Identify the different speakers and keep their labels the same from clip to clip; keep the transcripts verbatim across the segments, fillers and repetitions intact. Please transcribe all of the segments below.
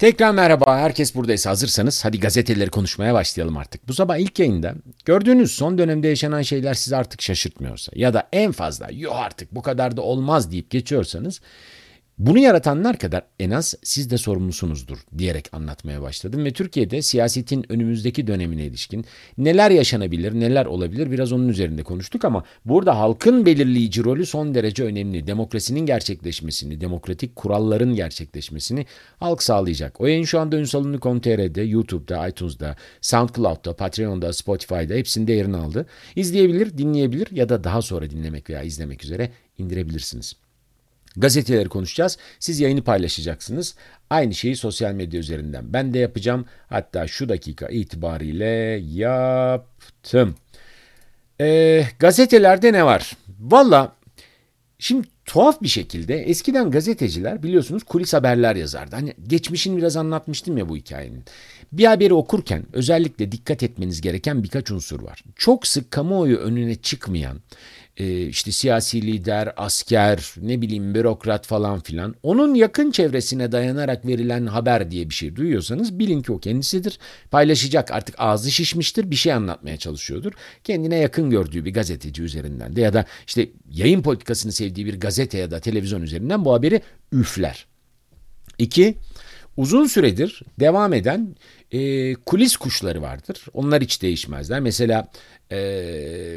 Speaker 1: Tekrar merhaba, herkes buradaysa hazırsanız hadi gazeteleri konuşmaya başlayalım artık. Bu sabah ilk yayında gördüğünüz son dönemde yaşanan şeyler sizi artık şaşırtmıyorsa ya da en fazla yok artık bu kadar da olmaz deyip geçiyorsanız bunu yaratanlar kadar en az siz de sorumlusunuzdur diyerek anlatmaya başladım ve Türkiye'de siyasetin önümüzdeki dönemine ilişkin neler yaşanabilir, neler olabilir biraz onun üzerinde konuştuk ama burada halkın belirleyici rolü son derece önemli. Demokrasinin gerçekleşmesini, demokratik kuralların gerçekleşmesini halk sağlayacak. O yayın şu anda ünsalını nokta com nokta tr'de, YouTube'da, iTunes'da, SoundCloud'da, Patreon'da, Spotify'da hepsinde yerini aldı. İzleyebilir, dinleyebilir ya da daha sonra dinlemek veya izlemek üzere indirebilirsiniz. Gazeteleri konuşacağız. Siz yayını paylaşacaksınız. Aynı şeyi sosyal medya üzerinden ben de yapacağım. Hatta şu dakika itibariyle yaptım. Ee, gazetelerde ne var? Valla şimdi tuhaf bir şekilde eskiden gazeteciler biliyorsunuz kulis haberler yazardı. Hani geçmişini biraz anlatmıştım ya bu hikayenin. Bir haberi okurken özellikle dikkat etmeniz gereken birkaç unsur var. Çok sık kamuoyu önüne çıkmayan e, işte siyasi lider, asker, ne bileyim bürokrat falan filan onun yakın çevresine dayanarak verilen haber diye bir şey duyuyorsanız bilin ki o kendisidir. Paylaşacak artık ağzı şişmiştir bir şey anlatmaya çalışıyordur. Kendine yakın gördüğü bir gazeteci üzerinden de ya da işte yayın politikasını sevdiği bir gazete ya da televizyon üzerinden bu haberi üfler. İki, uzun süredir devam eden e, kulis kuşları vardır. Onlar hiç değişmezler. Mesela e,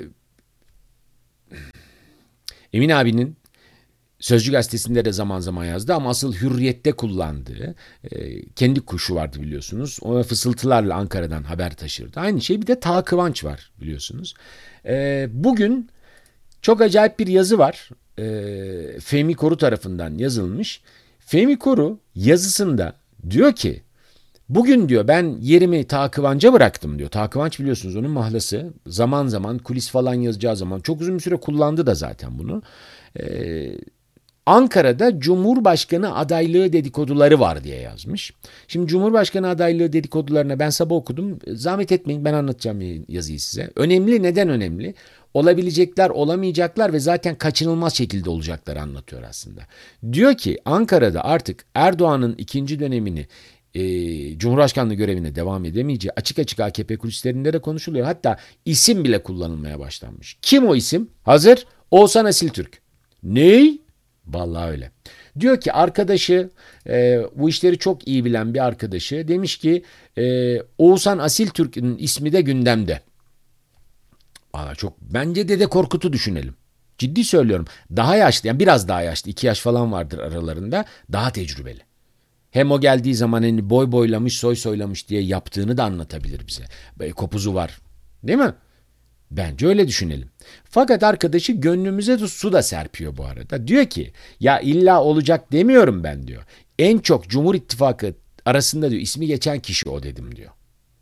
Speaker 1: Emin abinin Sözcü gazetesinde de zaman zaman yazdı ama asıl Hürriyet'te kullandığı e, kendi kuşu vardı biliyorsunuz. O fısıltılarla Ankara'dan haber taşırdı. Aynı şey bir de Taha Kıvanç var biliyorsunuz. E, bugün çok acayip bir yazı var. E, Fehmi Koru tarafından yazılmış. Fehmi Koru yazısında diyor ki bugün diyor ben yerimi Taha Kıvanç'a bıraktım diyor. Taha Kıvanç biliyorsunuz onun mahlası. Zaman zaman kulis falan yazacağı zaman çok uzun bir süre kullandı da zaten bunu. Ee, Ankara'da Cumhurbaşkanı adaylığı dedikoduları var diye yazmış. Şimdi Cumhurbaşkanı adaylığı dedikodularına ben sabah okudum. Zahmet etmeyin ben anlatacağım yazıyı size. Önemli, neden önemli? Olabilecekler, olamayacaklar ve zaten kaçınılmaz şekilde olacakları anlatıyor aslında. Diyor ki Ankara'da artık Erdoğan'ın ikinci dönemini e, Cumhurbaşkanlığı görevine devam edemeyeceği açık açık A K P kulislerinde de konuşuluyor. Hatta isim bile kullanılmaya başlanmış. Kim o isim? Hazır. Oğuzhan Asiltürk. Ney? Vallahi öyle. Diyor ki arkadaşı e, bu işleri çok iyi bilen bir arkadaşı demiş ki e, Oğuzhan Asiltürk'ün ismi de gündemde. Valla çok bence Dede Korkut'u düşünelim. Ciddi söylüyorum. Daha yaşlı yani biraz daha yaşlı iki yaş falan vardır aralarında daha tecrübeli. Hem o geldiği zaman hani boy boylamış soy soylamış diye yaptığını da anlatabilir bize. Böyle kopuzu var değil mi? Bence öyle düşünelim. Fakat arkadaşı gönlümüze de su da serpiyor bu arada. Diyor ki ya illa olacak demiyorum ben diyor. En çok Cumhur İttifakı arasında diyor ismi geçen kişi o dedim diyor.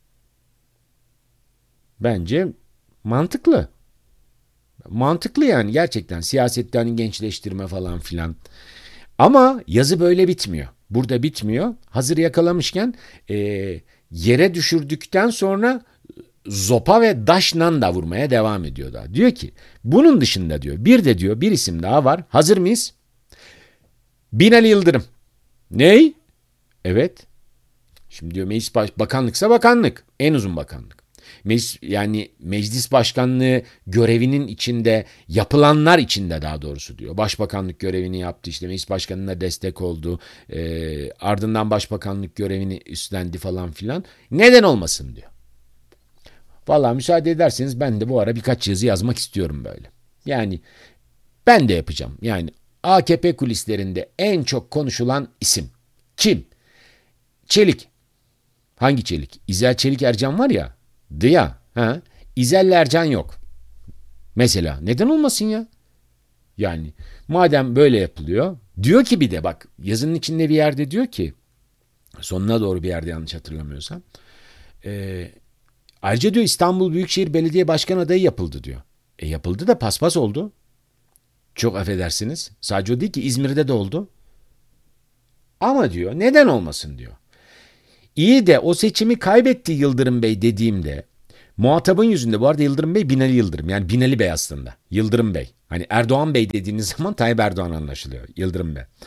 Speaker 1: Bence mantıklı. Mantıklı yani gerçekten siyasette hani gençleştirme falan filan. Ama yazı böyle bitmiyor. Burada bitmiyor. Hazır yakalamışken e, yere düşürdükten sonra zopa ve daşnan da vurmaya devam ediyor da. Diyor ki bunun dışında diyor bir de diyor bir isim daha var. Hazır mıyız? Binali Yıldırım. Ney? Evet. Şimdi diyor meclis baş- bakanlıksa bakanlık. En uzun bakanlık. Meclis, yani meclis başkanlığı görevinin içinde yapılanlar içinde daha doğrusu diyor. Başbakanlık görevini yaptı işte meclis başkanına destek oldu. E, ardından başbakanlık görevini üstlendi falan filan. Neden olmasın diyor. Vallahi müsaade ederseniz ben de bu ara birkaç yazı yazmak istiyorum böyle. Yani ben de yapacağım. Yani A K P kulislerinde en çok konuşulan isim. Kim? Çelik. Hangi Çelik? İzel Çelik Ercan var ya. Dıya. Ha? İzel'le Ercan yok. Mesela neden olmasın ya? Yani madem böyle yapılıyor. Diyor ki bir de bak yazının içinde bir yerde diyor ki sonuna doğru bir yerde yanlış hatırlamıyorsam. Eee Ayrıca diyor İstanbul Büyükşehir Belediye Başkan adayı yapıldı diyor. E yapıldı da paspas oldu. Çok affedersiniz. Sadece o değil ki İzmir'de de oldu. Ama diyor neden olmasın diyor. İyi de o seçimi kaybetti Yıldırım Bey dediğimde muhatabın yüzünde bu arada Yıldırım Bey Binali Yıldırım yani Binali Bey aslında. Yıldırım Bey. Hani Erdoğan Bey dediğiniz zaman Tayyip Erdoğan anlaşılıyor. Yıldırım Bey.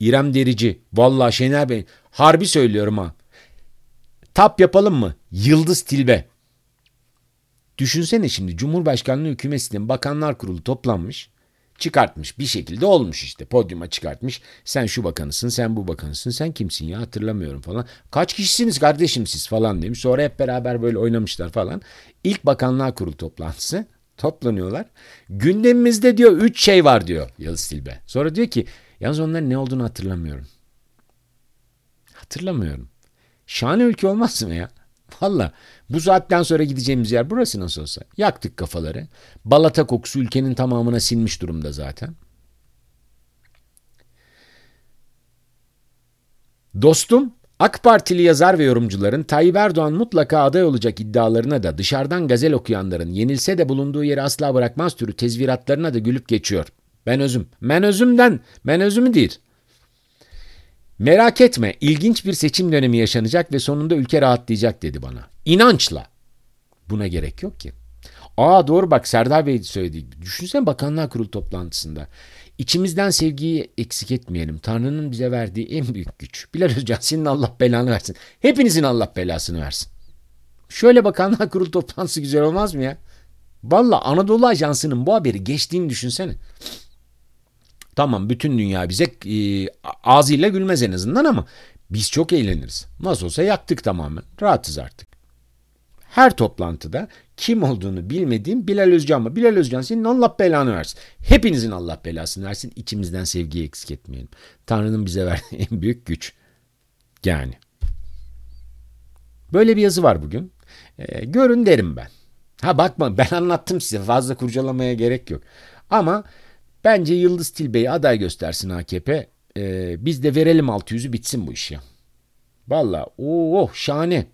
Speaker 1: İrem Derici. Vallahi Şener Bey. Harbi söylüyorum ha. Tap yapalım mı? Yıldız Tilbe. Düşünsene şimdi Cumhurbaşkanlığı hükümetinin Bakanlar Kurulu toplanmış. Çıkartmış bir şekilde olmuş işte. Podyuma çıkartmış. Sen şu bakanısın, sen bu bakanısın, sen kimsin ya hatırlamıyorum falan. Kaç kişisiniz kardeşim siz falan demiş. Sonra hep beraber böyle oynamışlar falan. İlk Bakanlar Kurulu toplantısı. Toplanıyorlar. Gündemimizde diyor üç şey var diyor Yıldız Tilbe. Sonra diyor ki yalnız onların ne olduğunu hatırlamıyorum. Hatırlamıyorum. Şahane ülke olmaz mı ya? Valla bu saatten sonra gideceğimiz yer burası nasıl olsa. Yaktık kafaları. Balata kokusu ülkenin tamamına sinmiş durumda zaten. Dostum, AK Partili yazar ve yorumcuların Tayyip Erdoğan mutlaka aday olacak iddialarına da dışarıdan gazel okuyanların yenilse de bulunduğu yeri asla bırakmaz türü tezviratlarına da gülüp geçiyor. Ben özüm. Ben özümden. Ben özümü değil. Merak etme, ilginç bir seçim dönemi yaşanacak ve sonunda ülke rahatlayacak dedi bana. İnançla. Buna gerek yok ki. Aa doğru bak Serdar Bey söyledi. Düşünsene Bakanlar Kurulu toplantısında. İçimizden sevgiyi eksik etmeyelim. Tanrı'nın bize verdiği en büyük güç. Bilal Özcan senin Allah belanı versin. Hepinizin Allah belasını versin. Şöyle Bakanlar Kurulu toplantısı güzel olmaz mı ya? Valla Anadolu Ajansı'nın bu haberi geçtiğini düşünsene. Tamam bütün dünya bize e, ağzıyla gülmez en azından ama biz çok eğleniriz. Nasıl olsa yaktık tamamen. Rahatız artık. Her toplantıda kim olduğunu bilmediğim Bilal Özcan mı? Bilal Özcan senin Allah belanı versin. Hepinizin Allah belasını versin. İçimizden sevgiyi eksik etmeyelim. Tanrı'nın bize verdiği en büyük güç. Yani. Böyle bir yazı var bugün. E, görün derim ben. Ha bakma ben anlattım size. Fazla kurcalamaya gerek yok. Ama bence Yıldız Tilbe'yi aday göstersin A K P. Ee, biz de verelim altı yüzü bitsin bu iş ya. Valla oh şahane.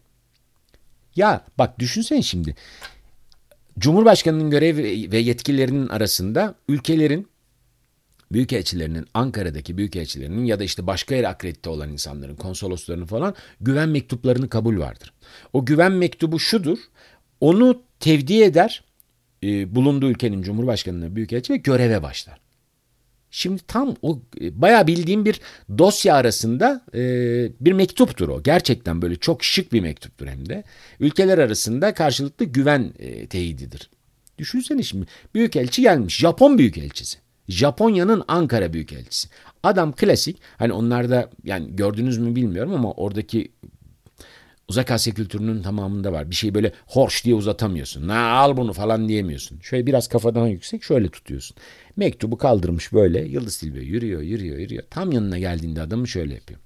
Speaker 1: Ya bak düşünsene şimdi. Cumhurbaşkanının görev ve yetkilerinin arasında ülkelerin büyükelçilerinin, Ankara'daki büyükelçilerinin ya da işte başka yere akredite olan insanların, konsoloslarının falan güven mektuplarını kabul vardır. O güven mektubu şudur. Onu tevdi eder e, bulunduğu ülkenin Cumhurbaşkanı'na büyükelçi ve göreve başlar. Şimdi tam o bayağı bildiğim bir dosya arasında e, bir mektuptur o. Gerçekten böyle çok şık bir mektuptur hem de. Ülkeler arasında karşılıklı güven e, teyididir. Düşünsene şimdi büyükelçi gelmiş. Japon büyükelçisi. Japonya'nın Ankara büyükelçisi. Adam klasik. Hani onlarda yani gördünüz mü bilmiyorum ama oradaki Uzak Asya kültürünün tamamında var. Bir şeyi böyle horş diye uzatamıyorsun. Na al bunu falan diyemiyorsun. Şöyle biraz kafadan yüksek şöyle tutuyorsun. Mektubu kaldırmış böyle. Yıldız Tilbe yürüyor yürüyor yürüyor. Tam yanına geldiğinde adamı şöyle yapıyor.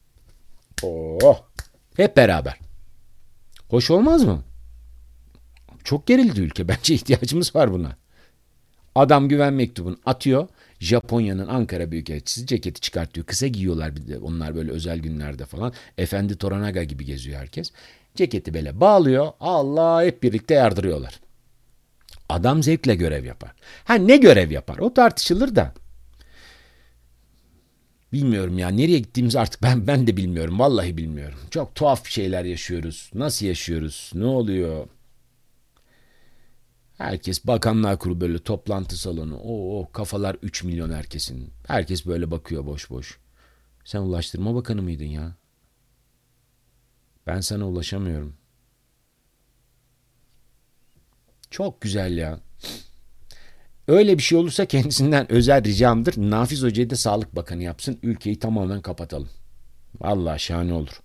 Speaker 1: Oh! Hep beraber. Hoş olmaz mı? Çok gerildi ülke. Bence ihtiyacımız var buna. Adam güven mektubunu atıyor. Japonya'nın Ankara Büyükelçisi ceketi çıkartıyor. Kısa giyiyorlar bir de onlar böyle özel günlerde falan. Efendi Toranaga gibi geziyor herkes. Ceketi böyle bağlıyor. Allah hep birlikte yardırıyorlar. Adam zevkle görev yapar. Ha ne görev yapar? O tartışılır da. Bilmiyorum ya nereye gittiğimizi artık ben ben de bilmiyorum. Vallahi bilmiyorum. Çok tuhaf şeyler yaşıyoruz. Nasıl yaşıyoruz? Ne oluyor? Herkes Bakanlar Kurulu böyle toplantı salonu. Oo kafalar üç milyon herkesin. Herkes böyle bakıyor boş boş. Sen Ulaştırma Bakanı mıydın ya? Ben sana ulaşamıyorum. Çok güzel ya. Öyle bir şey olursa kendisinden özel ricamdır. Nafiz Hoca'yı da Sağlık Bakanı yapsın. Ülkeyi tamamen kapatalım. Vallahi şahane olur.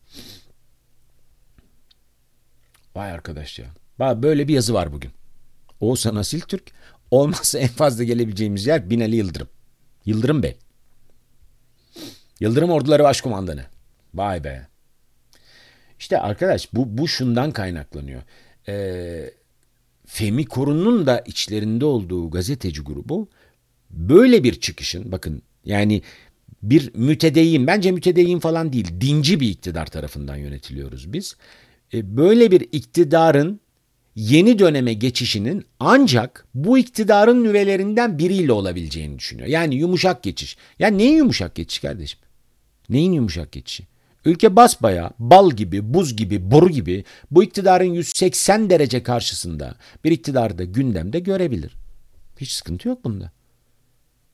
Speaker 1: Vay arkadaş ya. Bak böyle bir yazı var bugün. Oğuzhan Asil Türk. Olmazsa en fazla gelebileceğimiz yer Binali Yıldırım. Yıldırım Bey. Yıldırım Orduları Başkumandanı. Vay be. İşte arkadaş bu, bu şundan kaynaklanıyor. Ee, Fehmi Korun'un da içlerinde olduğu gazeteci grubu böyle bir çıkışın bakın yani bir mütedeyyin bence mütedeyyin falan değil dinci bir iktidar tarafından yönetiliyoruz biz. Ee, böyle bir iktidarın yeni döneme geçişinin ancak bu iktidarın nüvelerinden biriyle olabileceğini düşünüyor. Yani yumuşak geçiş. Ya neyin yumuşak geçiş kardeşim? Neyin yumuşak geçişi? Ülke basbayağı bal gibi, buz gibi, boru gibi bu iktidarın yüz seksen derece karşısında bir iktidarı da gündemde görebilir. Hiç sıkıntı yok bunda.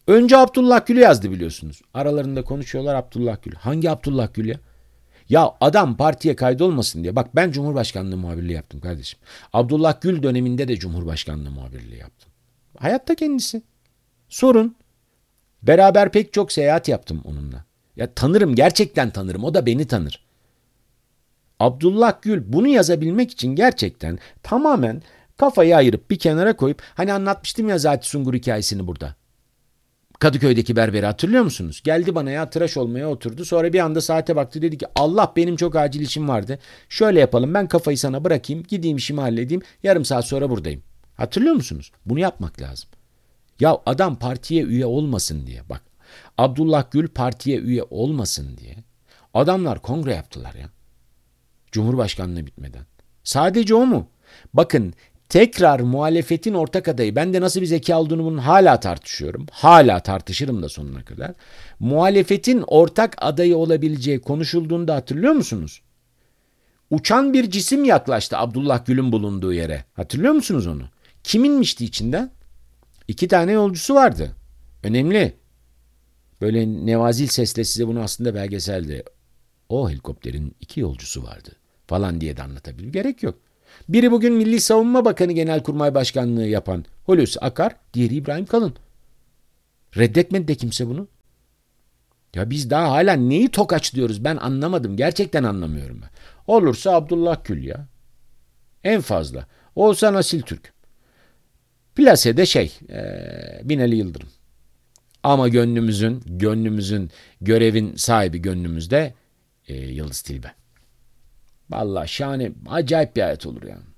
Speaker 1: Önce Abdullah Gül'ü yazdı biliyorsunuz. Aralarında konuşuyorlar Abdullah Gül. Hangi Abdullah Gül ya? Ya adam partiye kaydolmasın diye. Bak ben Cumhurbaşkanlığı muhabirliği yaptım kardeşim. Abdullah Gül döneminde de Cumhurbaşkanlığı muhabirliği yaptım. Hayatta kendisi. Sorun. Beraber pek çok seyahat yaptım onunla. Ya tanırım, gerçekten tanırım. O da beni tanır. Abdullah Gül bunu yazabilmek için gerçekten tamamen kafayı ayırıp bir kenara koyup, hani anlatmıştım ya Zati Sungur hikayesini burada. Kadıköy'deki berberi hatırlıyor musunuz? Geldi bana ya, tıraş olmaya oturdu. Sonra bir anda saate baktı, dedi ki Allah benim çok acil işim vardı. Şöyle yapalım, ben kafayı sana bırakayım, gideyim işimi halledeyim, yarım saat sonra buradayım. Hatırlıyor musunuz? Bunu yapmak lazım. Ya adam partiye üye olmasın diye, bak Abdullah Gül partiye üye olmasın diye adamlar kongre yaptılar ya. Cumhurbaşkanlığı bitmeden. Sadece o mu? Bakın tekrar muhalefetin ortak adayı, ben de nasıl bir zeka olduğunu bunun hala tartışıyorum. Hala tartışırım da sonuna kadar. Muhalefetin ortak adayı olabileceği konuşulduğunda hatırlıyor musunuz? Uçan bir cisim yaklaştı Abdullah Gül'ün bulunduğu yere. Hatırlıyor musunuz onu? Kiminmişti içinden? İki tane yolcusu vardı. Önemli. Böyle nevazil sesle size bunu aslında belgeselde, o helikopterin iki yolcusu vardı falan diye de anlatabilir. Gerek yok. Biri bugün Milli Savunma Bakanı Genelkurmay Başkanlığı yapan Hulusi Akar, diğeri İbrahim Kalın. Reddetmedi de kimse bunu. Ya biz daha hala neyi tokaç diyoruz, ben anlamadım. Gerçekten anlamıyorum ben. Olursa Abdullah Gül ya. En fazla. Olsa Asil Türk. Plasede şey, ee, Binali Yıldırım. Ama gönlümüzün, gönlümüzün, görevin sahibi gönlümüzde e, Yıldız Tilbe. Vallahi şahane, acayip bir hayat olur yani.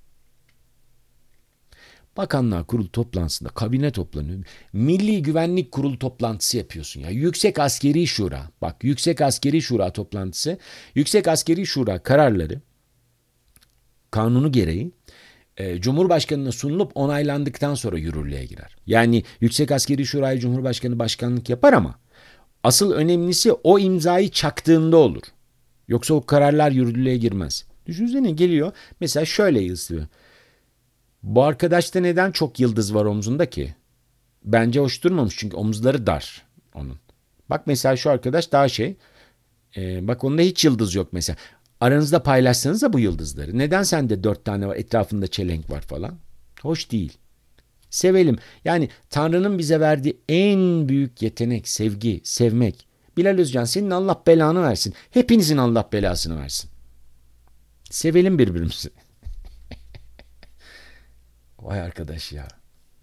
Speaker 1: Bakanlar Kurulu toplantısında kabine toplanıyor. Milli Güvenlik Kurulu toplantısı yapıyorsun ya. Yüksek Askeri Şura. Bak Yüksek Askeri Şura toplantısı. Yüksek Askeri Şura kararları kanunu gereği e, Cumhurbaşkanı'na sunulup onaylandıktan sonra yürürlüğe girer. Yani Yüksek Askeri Şura'ya Cumhurbaşkanı başkanlık yapar ama asıl önemlisi o imzayı çaktığında olur. Yoksa o kararlar yürürlüğe girmez. Düşünsene geliyor. Mesela şöyle yazıyor. Bu arkadaşta neden çok yıldız var omzunda ki? Bence hoş durmamış çünkü omuzları dar onun. Bak mesela şu arkadaş daha şey. E, bak onda hiç yıldız yok mesela. Aranızda paylaşsanız da bu yıldızları. Neden sende dört tane var, etrafında çelenk var falan? Hoş değil. Sevelim. Yani Tanrı'nın bize verdiği en büyük yetenek sevgi, sevmek. Bilal Özcan senin Allah belanı versin. Hepinizin Allah belasını versin. Sevelim birbirimizi. Vay arkadaş ya.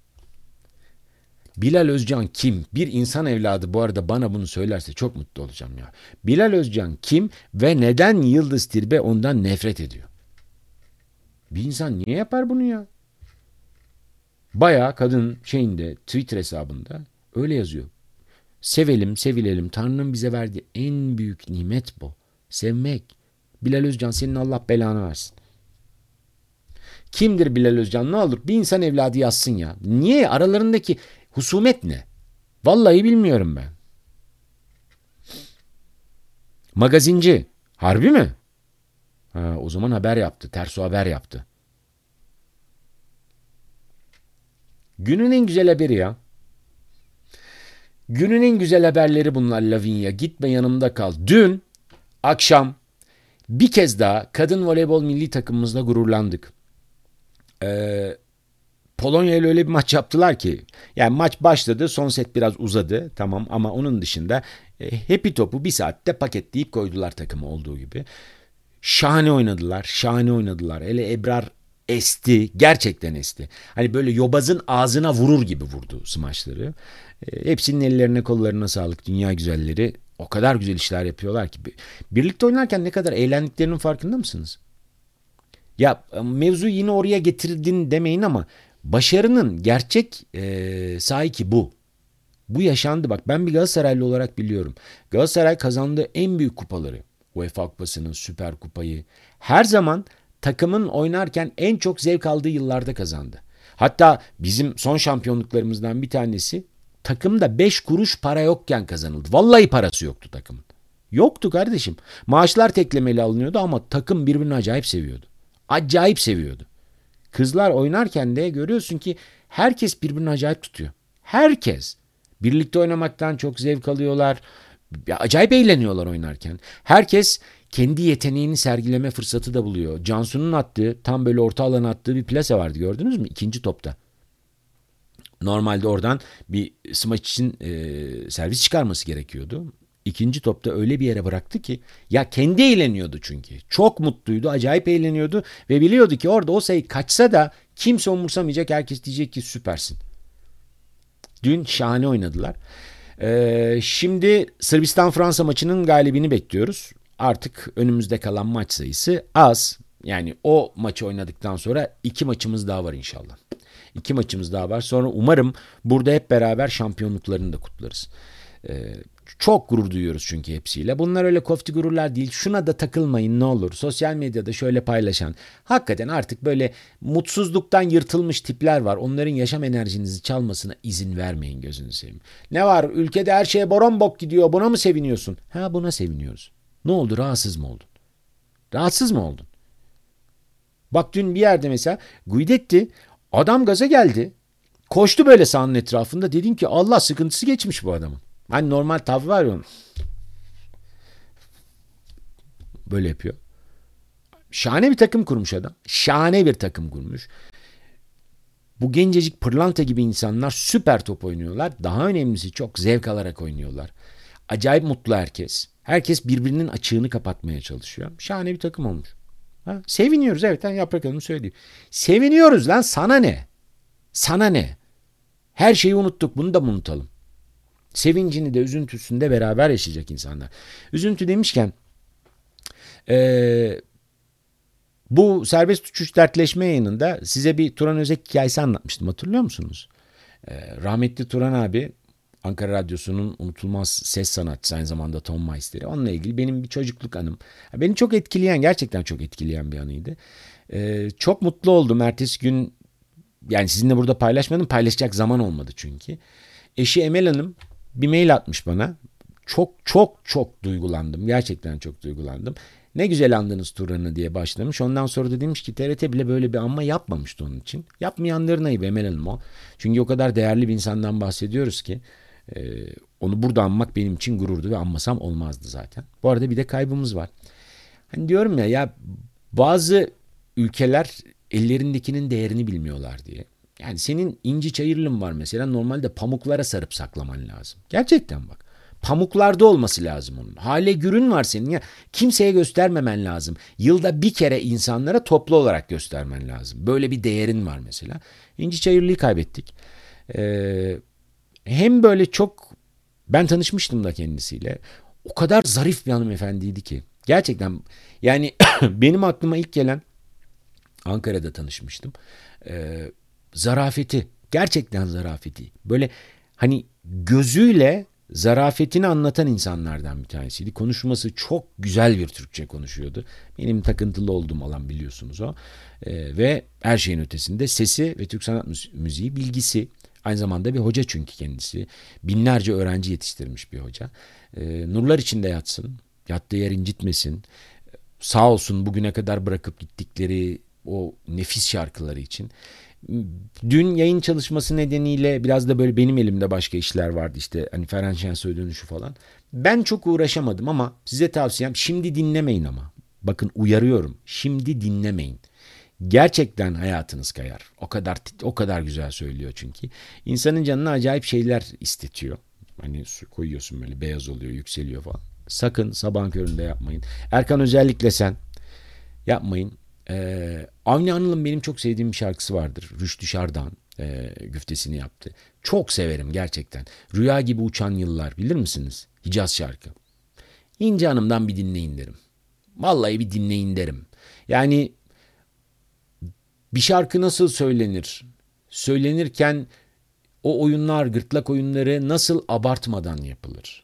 Speaker 1: Bilal Özcan kim? Bir insan evladı bu arada bana bunu söylerse çok mutlu olacağım ya. Bilal Özcan kim ve neden Yıldız Tilbe ondan nefret ediyor? Bir insan niye yapar bunu ya? Bayağı kadın şeyinde, Twitter hesabında öyle yazıyor. Sevelim, sevilelim. Tanrı'nın bize verdiği en büyük nimet bu. Sevmek. Bilal Özcan senin Allah belanı versin. Kimdir Bilal Özcan? Ne olur bir insan evladı yazsın ya. Niye? Aralarındaki husumet ne? Vallahi bilmiyorum ben. Magazinci. Harbi mi? Ha, o zaman haber yaptı. Terso haber yaptı. Günün en güzel haberi ya. Günün en güzel haberleri bunlar Lavinia. Gitme yanımda kal. Dün akşam bir kez daha kadın voleybol milli takımımızla gururlandık. Ee, Polonya ile öyle bir maç yaptılar ki. Yani maç başladı, son set biraz uzadı. Tamam ama onun dışında e, hepi topu bir saatte paketleyip koydular takımı olduğu gibi. Şahane oynadılar. Şahane oynadılar. Hele Ebrar esti. Gerçekten esti. Hani böyle yobazın ağzına vurur gibi vurdu smaçları. E, hepsinin ellerine kollarına sağlık. Dünya güzelleri o kadar güzel işler yapıyorlar ki. Birlikte oynarken ne kadar eğlendiklerinin farkında mısınız? Ya mevzu yine oraya getirdin demeyin ama başarının gerçek e, sahibi bu. Bu yaşandı. Bak ben bir Galatasaraylı olarak biliyorum. Galatasaray kazandığı en büyük kupaları, UEFA Kupası'nın, Süper Kupayı, her zaman takımın oynarken en çok zevk aldığı yıllarda kazandı. Hatta bizim son şampiyonluklarımızdan bir tanesi takımda beş kuruş para yokken kazanıldı. Vallahi parası yoktu takımın. Yoktu kardeşim. Maaşlar teklemeli alınıyordu ama takım birbirini acayip seviyordu. Acayip seviyordu. Kızlar oynarken de görüyorsun ki herkes birbirini acayip tutuyor. Herkes. Birlikte oynamaktan çok zevk alıyorlar. Ya, acayip eğleniyorlar oynarken. Herkes kendi yeteneğini sergileme fırsatı da buluyor. Cansu'nun attığı, tam böyle orta alana attığı bir plase vardı, gördünüz mü? İkinci topta. Normalde oradan bir smaç için e, servis çıkarması gerekiyordu. İkinci topta öyle bir yere bıraktı ki, ya kendi eğleniyordu çünkü. Çok mutluydu, acayip eğleniyordu ve biliyordu ki orada o sayı kaçsa da kimse umursamayacak, herkes diyecek ki süpersin. Dün şahane oynadılar. Ee, şimdi Sırbistan-Fransa maçının galibini bekliyoruz. Artık önümüzde kalan maç sayısı az. Yani o maçı oynadıktan sonra iki maçımız daha var inşallah. İki maçımız daha var. Sonra umarım burada hep beraber şampiyonluklarını da kutlarız. Ee, çok gurur duyuyoruz çünkü hepsiyle. Bunlar öyle kofti gururlar değil. Şuna da takılmayın ne olur. Sosyal medyada şöyle paylaşan, hakikaten artık böyle mutsuzluktan yırtılmış tipler var. Onların yaşam enerjinizi çalmasına izin vermeyin, gözünü seveyim. Ne var, ülkede her şeye boron bok gidiyor, buna mı seviniyorsun? Ha, buna seviniyoruz. Ne oldu, rahatsız mı oldun? Rahatsız mı oldun? Bak dün bir yerde mesela Guidetti, adam gaza geldi. Koştu böyle sahanın etrafında. Dedim ki Allah, sıkıntısı geçmiş bu adamın. Hani normal tavrı var ya onun. Böyle yapıyor. Şahane bir takım kurmuş adam. Şahane bir takım kurmuş. Bu gencecik pırlanta gibi insanlar süper top oynuyorlar. Daha önemlisi çok zevk alarak oynuyorlar. Acayip mutlu herkes. Herkes birbirinin açığını kapatmaya çalışıyor. Şahane bir takım olmuş. Ha? Seviniyoruz, evet. Yani Yaprak Hanım söyledi. Seviniyoruz lan, sana ne? Sana ne? Her şeyi unuttuk, bunu da mı unutalım? Sevincini de üzüntüsünü de beraber yaşayacak insanlar. Üzüntü demişken ee, bu serbest uçuş dertleşme yayınında size bir Turan Özek hikayesi anlatmıştım, hatırlıyor musunuz? Ee, rahmetli Turan abi, Ankara Radyosu'nun unutulmaz ses sanatçısı, aynı zamanda ton maestri. Onunla ilgili benim bir çocukluk anım. Beni çok etkileyen, gerçekten çok etkileyen bir anıydı. Ee, çok mutlu oldum. Ertesi gün, yani sizinle burada paylaşmadım, paylaşacak zaman olmadı çünkü. Eşi Emel Hanım bir mail atmış bana. Çok çok çok duygulandım. Gerçekten çok duygulandım. Ne güzel andınız Turan'ı diye başlamış. Ondan sonra da demiş ki T R T bile böyle bir anma yapmamıştı onun için. Yapmayanların ayıbı Emel Hanım o. Çünkü o kadar değerli bir insandan bahsediyoruz ki e, onu burada anmak benim için gururdu ve anmasam olmazdı zaten. Bu arada bir de kaybımız var. Hani diyorum ya ya bazı ülkeler ellerindekinin değerini bilmiyorlar diye. Yani senin inci çayırlın var mesela, normalde pamuklara sarıp saklaman lazım. Gerçekten bak. Pamuklarda olması lazım onun. Hale gürün var senin ya. Kimseye göstermemen lazım. Yılda bir kere insanlara toplu olarak göstermen lazım. Böyle bir değerin var mesela. İnci çayırlıyı kaybettik. Ee, hem böyle çok, ben tanışmıştım da kendisiyle. O kadar zarif bir hanımefendiydi ki. Gerçekten yani benim aklıma ilk gelen, Ankara'da tanışmıştım. Ee, zarafeti. Gerçekten zarafeti. Böyle hani gözüyle zarafetini anlatan insanlardan bir tanesiydi. Konuşması çok güzel bir Türkçe konuşuyordu. Benim takıntılı olduğum alan, biliyorsunuz o. Ee, ve her şeyin ötesinde sesi ve Türk sanat müziği bilgisi. Aynı zamanda bir hoca çünkü kendisi. Binlerce öğrenci yetiştirmiş bir hoca. Ee, nurlar içinde yatsın. Yattığı yer incitmesin. Sağ olsun bugüne kadar bırakıp gittikleri o nefis şarkıları için. Dün yayın çalışması nedeniyle biraz da böyle benim elimde başka işler vardı, işte hani Ferhan Şensoy dönüşü falan. Ben çok uğraşamadım ama size tavsiyem, şimdi dinlemeyin ama. Bakın uyarıyorum, şimdi dinlemeyin. Gerçekten hayatınız kayar. O kadar o kadar güzel söylüyor çünkü. İnsanın canına acayip şeyler istetiyor. Hani su koyuyorsun böyle beyaz oluyor, yükseliyor falan. Sakın sabahın köründe yapmayın. Erkan, özellikle sen yapmayın. Ee, Avni Anıl'ın benim çok sevdiğim bir şarkısı vardır. Rüştü Şardan e, güftesini yaptı. Çok severim gerçekten. Rüya gibi uçan yıllar, bilir misiniz? Hicaz şarkı. İnce Hanım'dan bir dinleyin derim. Vallahi bir dinleyin derim. Yani bir şarkı nasıl söylenir? Söylenirken o oyunlar, gırtlak oyunları nasıl abartmadan yapılır?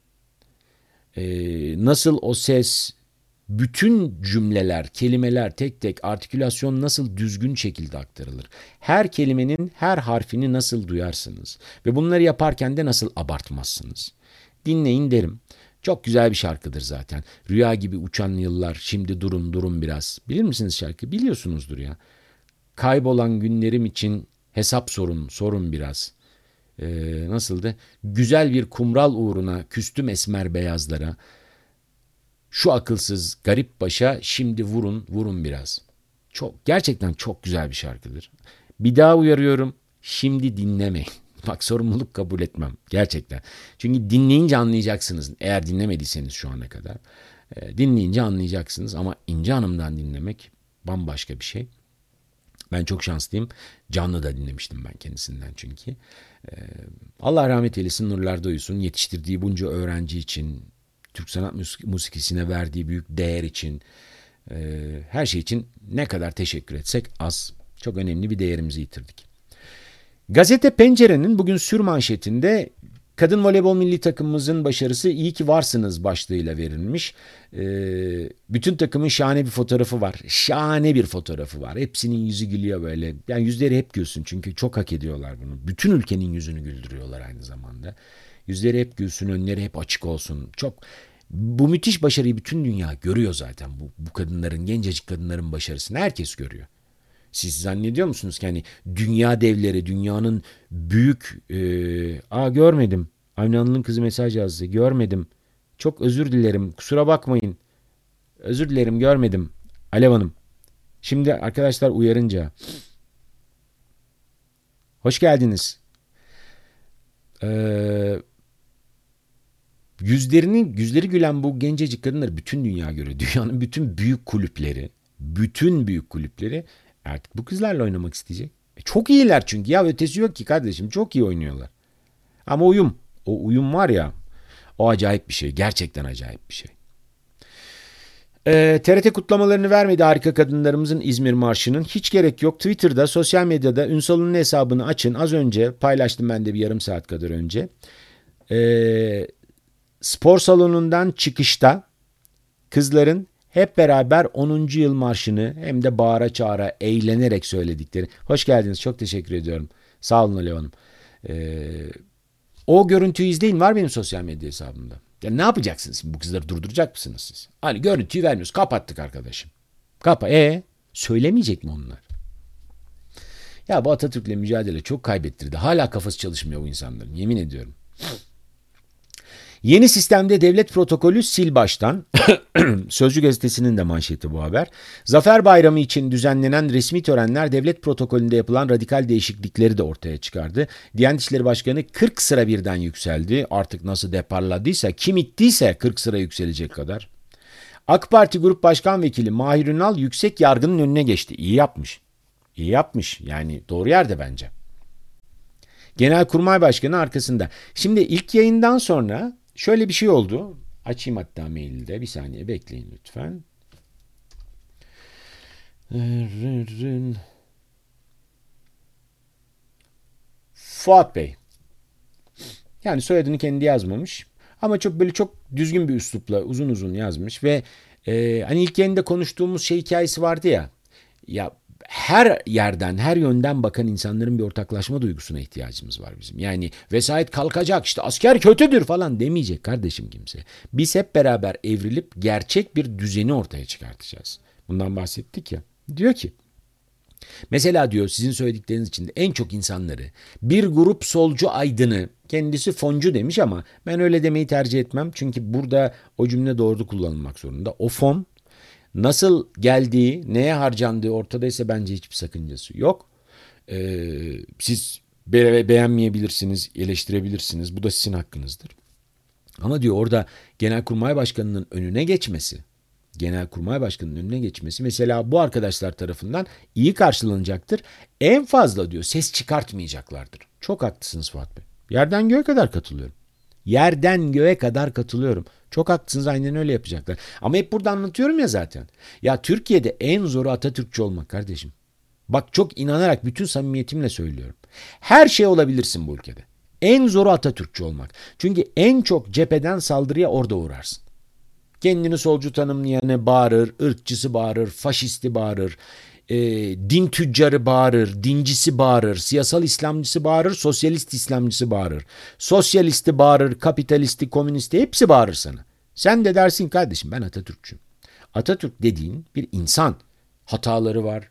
Speaker 1: Ee, nasıl o ses, bütün cümleler, kelimeler tek tek, artikülasyon nasıl düzgün şekilde aktarılır? Her kelimenin her harfini nasıl duyarsınız? Ve bunları yaparken de nasıl abartmazsınız? Dinleyin derim. Çok güzel bir şarkıdır zaten. Rüya gibi uçan yıllar, şimdi durun durun biraz. Bilir misiniz şarkı? Biliyorsunuzdur ya. Kaybolan günlerim için hesap sorun, sorun biraz. e, nasıldı? Güzel bir kumral uğruna küstüm esmer beyazlara. Şu akılsız garip başa şimdi vurun vurun biraz. Çok gerçekten çok güzel bir şarkıdır. Bir daha uyarıyorum. Şimdi dinlemeyin. Bak sorumluluk kabul etmem. Gerçekten. Çünkü dinleyince anlayacaksınız. Eğer dinlemediyseniz şu ana kadar. E, dinleyince anlayacaksınız. Ama İnce Hanım'dan dinlemek bambaşka bir şey. Ben çok şanslıyım. Canlı da dinlemiştim ben kendisinden çünkü. E, Allah rahmet eylesin, nurlarda uyusun. Yetiştirdiği bunca öğrenci için, Türk sanat musikisine verdiği büyük değer için, e, her şey için ne kadar teşekkür etsek az. Çok önemli bir değerimizi yitirdik. Gazete Pencere'nin bugün sürmanşetinde kadın voleybol milli takımımızın başarısı iyi ki varsınız başlığıyla verilmiş. Ee, bütün takımın şahane bir fotoğrafı var. Şahane bir fotoğrafı var. Hepsinin yüzü gülüyor böyle. Yani yüzleri hep gülsün çünkü çok hak ediyorlar bunu. Bütün ülkenin yüzünü güldürüyorlar aynı zamanda. Yüzleri hep gülsün, önleri hep açık olsun. Çok bu müthiş başarıyı bütün dünya görüyor zaten. Bu, bu kadınların, gencecik kadınların başarısını herkes görüyor. Siz zannediyor musunuz ki hani dünya devleri, dünyanın büyük... E, aa görmedim. Avni Hanım'ın kızı mesaj yazdı. Görmedim. Çok özür dilerim. Kusura bakmayın. Özür dilerim, görmedim. Alev Hanım. Şimdi arkadaşlar uyarınca. Hoş geldiniz. Ee, yüzlerini, yüzleri gülen bu gencecik kadınları bütün dünya görüyor. Dünyanın bütün büyük kulüpleri, bütün büyük kulüpleri artık bu kızlarla oynamak isteyecek. E çok iyiler çünkü ya, ötesi yok ki kardeşim, çok iyi oynuyorlar. Ama uyum, o uyum var ya, o acayip bir şey, gerçekten acayip bir şey. Ee, T R T kutlamalarını vermedi harika kadınlarımızın İzmir Marşı'nın. Hiç gerek yok. Twitter'da, sosyal medyada Ünsal'ın hesabını açın. Az önce paylaştım ben de bir yarım saat kadar önce. Ee, spor salonundan çıkışta kızların hep beraber onuncu yıl marşını hem de bağıra çağıra eğlenerek söyledikleri. Hoş geldiniz, çok teşekkür ediyorum. Sağ olun Alev Hanım. Ee, o görüntüyü izleyin, var benim sosyal medya hesabımda. Ya ne yapacaksınız? Bu kızları durduracak mısınız siz? Hani görüntüyü vermiyoruz. Kapattık arkadaşım. Kapa. E söylemeyecek mi onlar? Ya bu Atatürk'le mücadele çok kaybettirdi. Hala kafası çalışmıyor bu insanların. Yemin ediyorum. Yeni sistemde devlet protokolü sil baştan. Sözcü gazetesinin de manşeti bu haber. Zafer Bayramı için düzenlenen resmi törenler devlet protokolünde yapılan radikal değişiklikleri de ortaya çıkardı. Diyanet İşleri Başkanı kırk sıra birden yükseldi. Artık nasıl deparladıysa, kim ittiyse kırk sıra yükselecek kadar. AK Parti Grup Başkan Vekili Mahir Ünal yüksek yargının önüne geçti. İyi yapmış. İyi yapmış. Yani doğru yerde bence. Genelkurmay Başkanı arkasında. Şimdi ilk yayından sonra şöyle bir şey oldu. Açayım hatta mailde. Bir saniye bekleyin lütfen. Fuat Bey. Yani soyadını kendi yazmamış. Ama çok böyle çok düzgün bir üslupla uzun uzun yazmış. Ve e, hani ilk yayında konuştuğumuz şey hikayesi vardı ya. Ya her yerden, her yönden bakan insanların bir ortaklaşma duygusuna ihtiyacımız var bizim. Yani vesayet kalkacak, işte asker kötüdür falan demeyecek kardeşim kimse. Biz hep beraber evrilip gerçek bir düzeni ortaya çıkartacağız. Bundan bahsettik ya. Diyor ki, mesela diyor sizin söyledikleriniz içinde en çok insanları bir grup solcu aydını, kendisi foncu demiş ama ben öyle demeyi tercih etmem. Çünkü burada o cümle doğru kullanılmak zorunda. O fon nasıl geldiği, neye harcandığı ortadaysa bence hiçbir sakıncası yok. Ee, siz be- beğenmeyebilirsiniz, eleştirebilirsiniz. Bu da sizin hakkınızdır. Ama diyor orada Genelkurmay Başkanı'nın önüne geçmesi, Genelkurmay Başkanı'nın önüne geçmesi mesela bu arkadaşlar tarafından iyi karşılanacaktır. En fazla diyor ses çıkartmayacaklardır. Çok haklısınız Fuat Bey. Yerden göğe kadar katılıyorum. Yerden göğe kadar katılıyorum. Çok haklısınız, aynen öyle yapacaklar. Ama hep burada anlatıyorum ya zaten. Ya Türkiye'de en zoru Atatürkçü olmak kardeşim. Bak çok inanarak, bütün samimiyetimle söylüyorum. Her şey olabilirsin bu ülkede. En zoru Atatürkçü olmak. Çünkü en çok cepheden saldırıya orada uğrarsın. Kendini solcu tanımlayanı bağırır, ırkçısı bağırır, faşisti bağırır, e, din tüccarı bağırır, dincisi bağırır, siyasal İslamcısı bağırır, sosyalist İslamcısı bağırır. Sosyalisti bağırır, kapitalisti, komünisti hepsi bağırır sana. Sen de dersin kardeşim ben Atatürkçüyüm. Atatürk dediğin bir insan. Hataları var,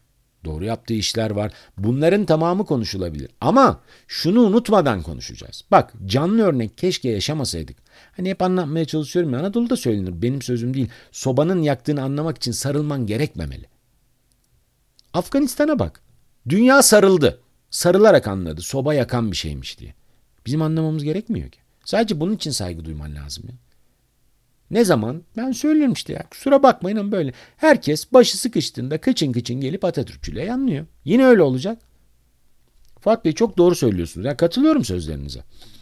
Speaker 1: Doğru yaptığı işler var. Bunların tamamı konuşulabilir. Ama şunu unutmadan konuşacağız. Bak, canlı örnek keşke yaşamasaydık. Hani hep anlatmaya çalışıyorum ya, Anadolu'da söylenir. Benim sözüm değil. Sobanın yaktığını anlamak için sarılman gerekmemeli. Afganistan'a bak. Dünya sarıldı. Sarılarak anladı. Soba yakan bir şeymiş diye. Bizim anlamamız gerekmiyor ki. Sadece bunun için saygı duyman lazım ya. Ne zaman? Ben söylüyorum işte ya. Kusura bakmayın ama böyle. Herkes başı sıkıştığında kıçın kıçın gelip Atatürkçülüğe yanlıyor. Yine öyle olacak. Fuat Bey çok doğru söylüyorsunuz. Ya katılıyorum sözlerinize.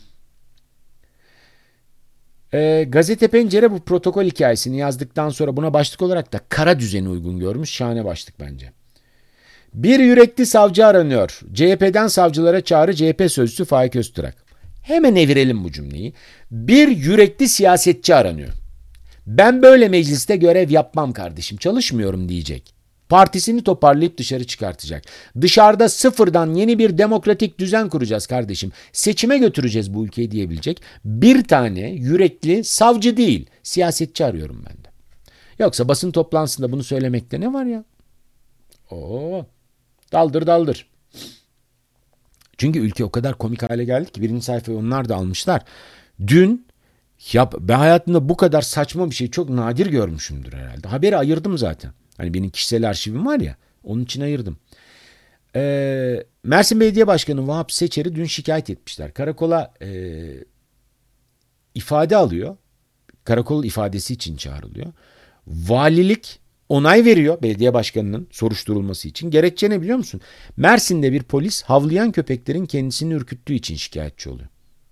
Speaker 1: Ee, Gazete Pencere bu protokol hikayesini yazdıktan sonra buna başlık olarak da kara düzeni uygun görmüş. Şahane başlık bence. Bir yürekli savcı aranıyor. C H P'den savcılara çağrı C H P sözcüsü Faik Öztürk. Hemen evirelim bu cümleyi. Bir yürekli siyasetçi aranıyor. Ben böyle mecliste görev yapmam kardeşim, çalışmıyorum diyecek. Partisini toparlayıp dışarı çıkartacak. Dışarıda sıfırdan yeni bir demokratik düzen kuracağız kardeşim. Seçime götüreceğiz bu ülkeyi diyebilecek bir tane yürekli savcı değil, siyasetçi arıyorum ben de. Yoksa basın toplantısında bunu söylemekte ne var ya? Oo, daldır daldır. Çünkü ülke o kadar komik hale geldi ki birinci sayfayı onlar da almışlar. Dün ya ben hayatımda bu kadar saçma bir şey çok nadir görmüşümdür herhalde. Haberi ayırdım zaten. Hani benim kişisel arşivim var ya, onun için ayırdım. Ee, Mersin Belediye Başkanı Vahap Seçer'i dün şikayet etmişler. Karakola e, ifade alıyor. Karakol ifadesi için çağrılıyor. Valilik onay veriyor belediye başkanının soruşturulması için. Gerekçe ne biliyor musun? Mersin'de bir polis havlayan köpeklerin kendisini ürküttüğü için şikayetçi oluyor.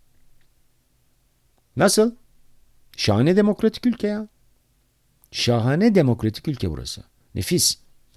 Speaker 1: Nasıl? Şahane demokratik ülke ya. Şahane demokratik ülke burası. Nefis.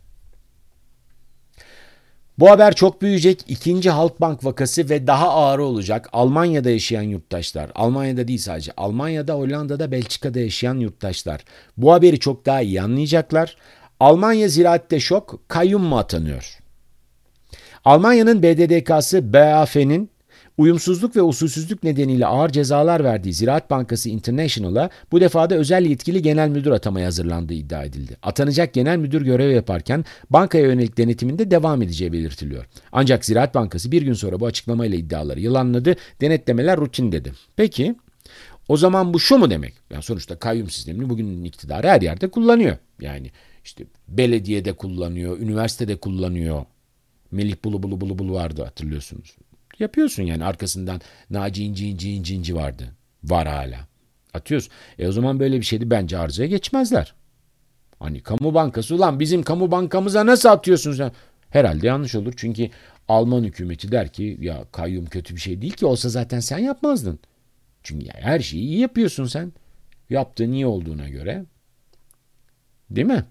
Speaker 1: Bu haber çok büyüyecek. İkinci Halkbank vakası ve daha ağır olacak. Almanya'da yaşayan yurttaşlar, Almanya'da değil sadece, Almanya'da, Hollanda'da, Belçika'da yaşayan yurttaşlar bu haberi çok daha iyi anlayacaklar. Almanya ziraatte şok, kayyum mu atanıyor? Almanya'nın B D D K'sı B A F'nin uyumsuzluk ve usulsüzlük nedeniyle ağır cezalar verdiği Ziraat Bankası International'a bu defada özel yetkili genel müdür atamaya hazırlandığı iddia edildi. Atanacak genel müdür görev yaparken bankaya yönelik denetiminde devam edeceği belirtiliyor. Ancak Ziraat Bankası bir gün sonra bu açıklamayla iddiaları yalanladı. Denetlemeler rutin dedi. Peki o zaman bu şu mu demek? Yani sonuçta kayyum sistemini bugünün iktidarı her yerde kullanıyor. Yani işte belediyede kullanıyor, üniversitede kullanıyor. Melih Bulu Bulu Bulu Bulu vardı, hatırlıyorsunuz. Yapıyorsun yani, arkasından Naci İnci İnci İnci İnci vardı. Var hala. Atıyorsun. E o zaman böyle bir şeydi bence arızaya geçmezler. Hani kamu bankası, ulan bizim kamu bankamıza nasıl atıyorsun sen? Herhalde yanlış olur. Çünkü Alman hükümeti der ki ya kayyum kötü bir şey değil ki, olsa zaten sen yapmazdın. Çünkü ya her şeyi iyi yapıyorsun sen. Yaptığın iyi olduğuna göre. Değil mi?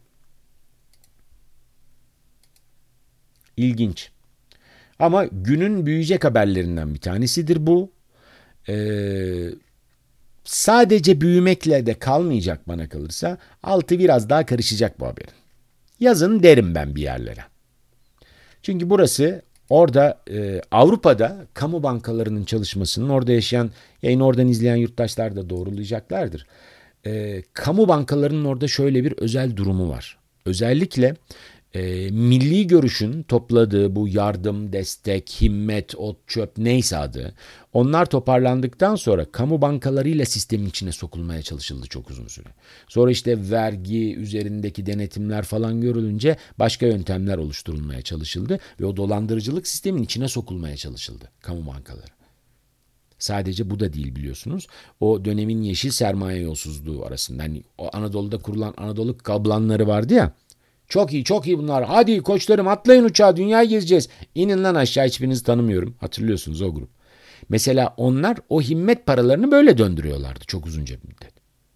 Speaker 1: İlginç. Ama günün büyüyecek haberlerinden bir tanesidir bu. Ee, sadece büyümekle de kalmayacak bana kalırsa. Altı biraz daha karışacak bu haberin. Yazın derim ben bir yerlere. Çünkü burası orada e, Avrupa'da kamu bankalarının çalışmasının, orada yaşayan, yayını oradan izleyen yurttaşlar da doğrulayacaklardır. E, kamu bankalarının orada şöyle bir özel durumu var. Özellikle e, milli görüşün topladığı bu yardım, destek, himmet, ot, çöp neyse adı, onlar toparlandıktan sonra kamu bankalarıyla sistemin içine sokulmaya çalışıldı çok uzun süre. Sonra işte vergi üzerindeki denetimler falan görülünce başka yöntemler oluşturulmaya çalışıldı ve o dolandırıcılık sistemin içine sokulmaya çalışıldı kamu bankaları. Sadece bu da değil, biliyorsunuz. O dönemin yeşil sermaye yolsuzluğu arasında, hani o Anadolu'da kurulan Anadolu kablanları vardı ya. Çok iyi, çok iyi bunlar. Hadi koçlarım atlayın uçağa, dünyayı gezeceğiz. İnin lan aşağı, hiçbirinizi tanımıyorum. Hatırlıyorsunuz o grup. Mesela onlar o himmet paralarını böyle döndürüyorlardı çok uzunca bir müddet.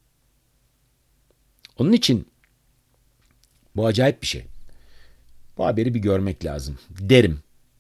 Speaker 1: Onun için bu acayip bir şey. Bu haberi bir görmek lazım derim.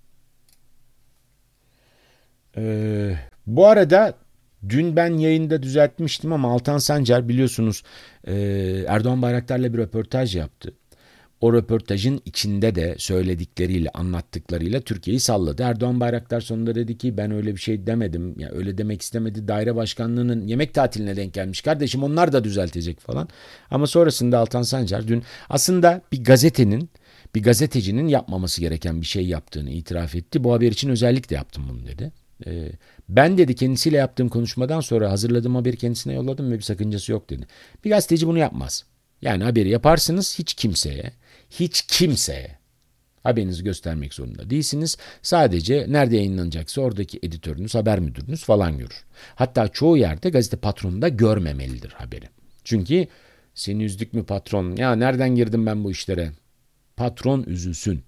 Speaker 1: Ee, bu arada dün ben yayında düzeltmiştim ama Altan Sancar biliyorsunuz e, Erdoğan Bayraktar'la bir röportaj yaptı. O röportajın içinde de söyledikleriyle, anlattıklarıyla Türkiye'yi salladı. Erdoğan Bayraktar sonunda dedi ki ben öyle bir şey demedim. Ya öyle demek istemedi. Daire başkanlığının yemek tatiline denk gelmiş. Kardeşim onlar da düzeltecek falan. Ama sonrasında Altan Sancar dün aslında bir gazetenin bir gazetecinin yapmaması gereken bir şey yaptığını itiraf etti. Bu haber için özellikle yaptım bunu dedi. Ee, ben dedi kendisiyle yaptığım konuşmadan sonra hazırladığım haberi kendisine yolladım ve bir sakıncası yok dedi. Bir gazeteci bunu yapmaz. Yani haberi yaparsınız hiç kimseye, hiç kimseye haberinizi göstermek zorunda değilsiniz. Sadece nerede yayınlanacaksa oradaki editörünüz, haber müdürünüz falan görür. Hatta çoğu yerde gazete patronu da görmemelidir haberi. Çünkü seni üzdük mü patron? Ya nereden girdim ben bu işlere? Patron üzülsün.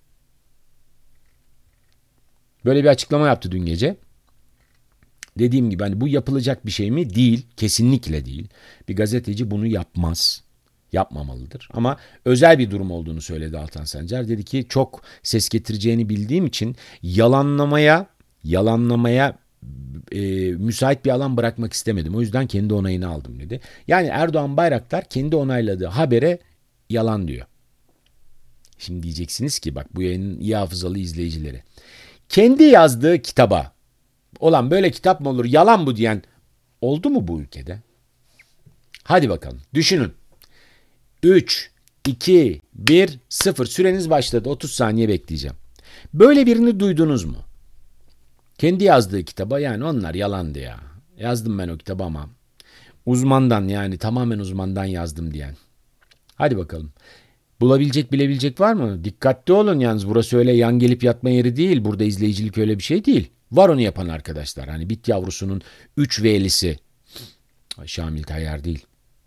Speaker 1: Böyle bir açıklama yaptı dün gece. Dediğim gibi hani bu yapılacak bir şey mi? Değil. Kesinlikle değil. Bir gazeteci bunu yapmaz. Yapmamalıdır. Ama özel bir durum olduğunu söyledi Altan Sancar. Dedi ki çok ses getireceğini bildiğim için yalanlamaya yalanlamaya e, müsait bir alan bırakmak istemedim. O yüzden kendi onayını aldım dedi. Yani Erdoğan Bayraktar kendi onayladığı habere yalan diyor. Şimdi diyeceksiniz ki bak bu yayının iyi hafızalı izleyicileri. Kendi yazdığı kitaba olan böyle kitap mı olur yalan bu diyen oldu mu bu ülkede? Hadi bakalım düşünün. üç, iki, bir, sıfır süreniz başladı. otuz saniye bekleyeceğim. Böyle birini duydunuz mu? Kendi yazdığı kitaba yani onlar yalandı ya. Yazdım ben o kitabı ama uzmandan yani tamamen uzmandan yazdım diyen. Hadi bakalım. Bulabilecek bilebilecek var mı? Dikkatli olun yalnız burası öyle yan gelip yatma yeri değil. Burada izleyicilik öyle bir şey değil. Var onu yapan arkadaşlar. Hani bit yavrusunun üç V'lisi. Şamil Tayyar değil.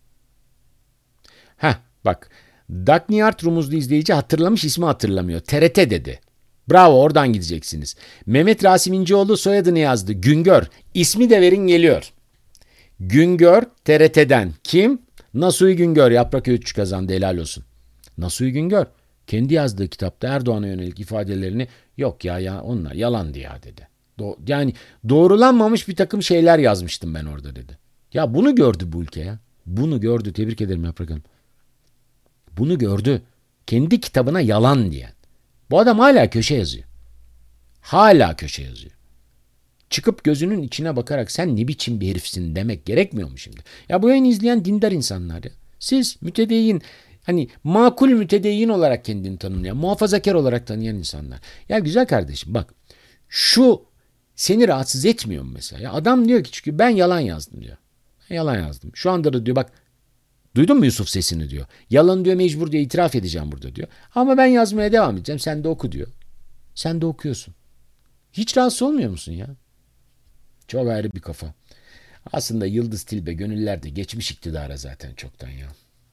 Speaker 1: Heh bak. Dagniyart rumuzlu izleyici hatırlamış ismi hatırlamıyor. T R T dedi. Bravo oradan gideceksiniz. Mehmet Rasim İnceoğlu soyadını yazdı. Güngör. İsmi de verin geliyor. Güngör T R T'den. Kim? Nasuhi Güngör. Yaprak Öğütçü kazandı helal olsun. Nasuhi Güngör kendi yazdığı kitapta Erdoğan'a yönelik ifadelerini yok ya ya onlar yalandı ya dedi. Do- yani doğrulanmamış bir takım şeyler yazmıştım ben orada dedi. Ya bunu gördü bu ülke ya. Bunu gördü. Tebrik ederim Yaprak Hanım. Bunu gördü. Kendi kitabına yalan diyen. Bu adam hala köşe yazıyor. Hala köşe yazıyor. Çıkıp gözünün içine bakarak sen ne biçim bir herifsin demek gerekmiyor mu şimdi? Ya bu yayını izleyen dindar insanlar ya. Siz mütedeyyin hani makul mütedeyyin olarak kendini tanımlayan, muhafazakar olarak tanıyan insanlar. Ya güzel kardeşim bak şu seni rahatsız etmiyor mu mesela? Ya adam diyor ki çünkü ben yalan yazdım diyor. Ben yalan yazdım. Şu anda da diyor bak duydun mu Yusuf sesini diyor. Yalan diyor mecbur diyor itiraf edeceğim burada diyor. Ama ben yazmaya devam edeceğim sen de oku diyor. Sen de okuyorsun. Hiç rahatsız olmuyor musun ya? Çok ayrı bir kafa. Aslında Yıldız Tilbe gönüllerde geçmiş iktidara zaten çoktan ya.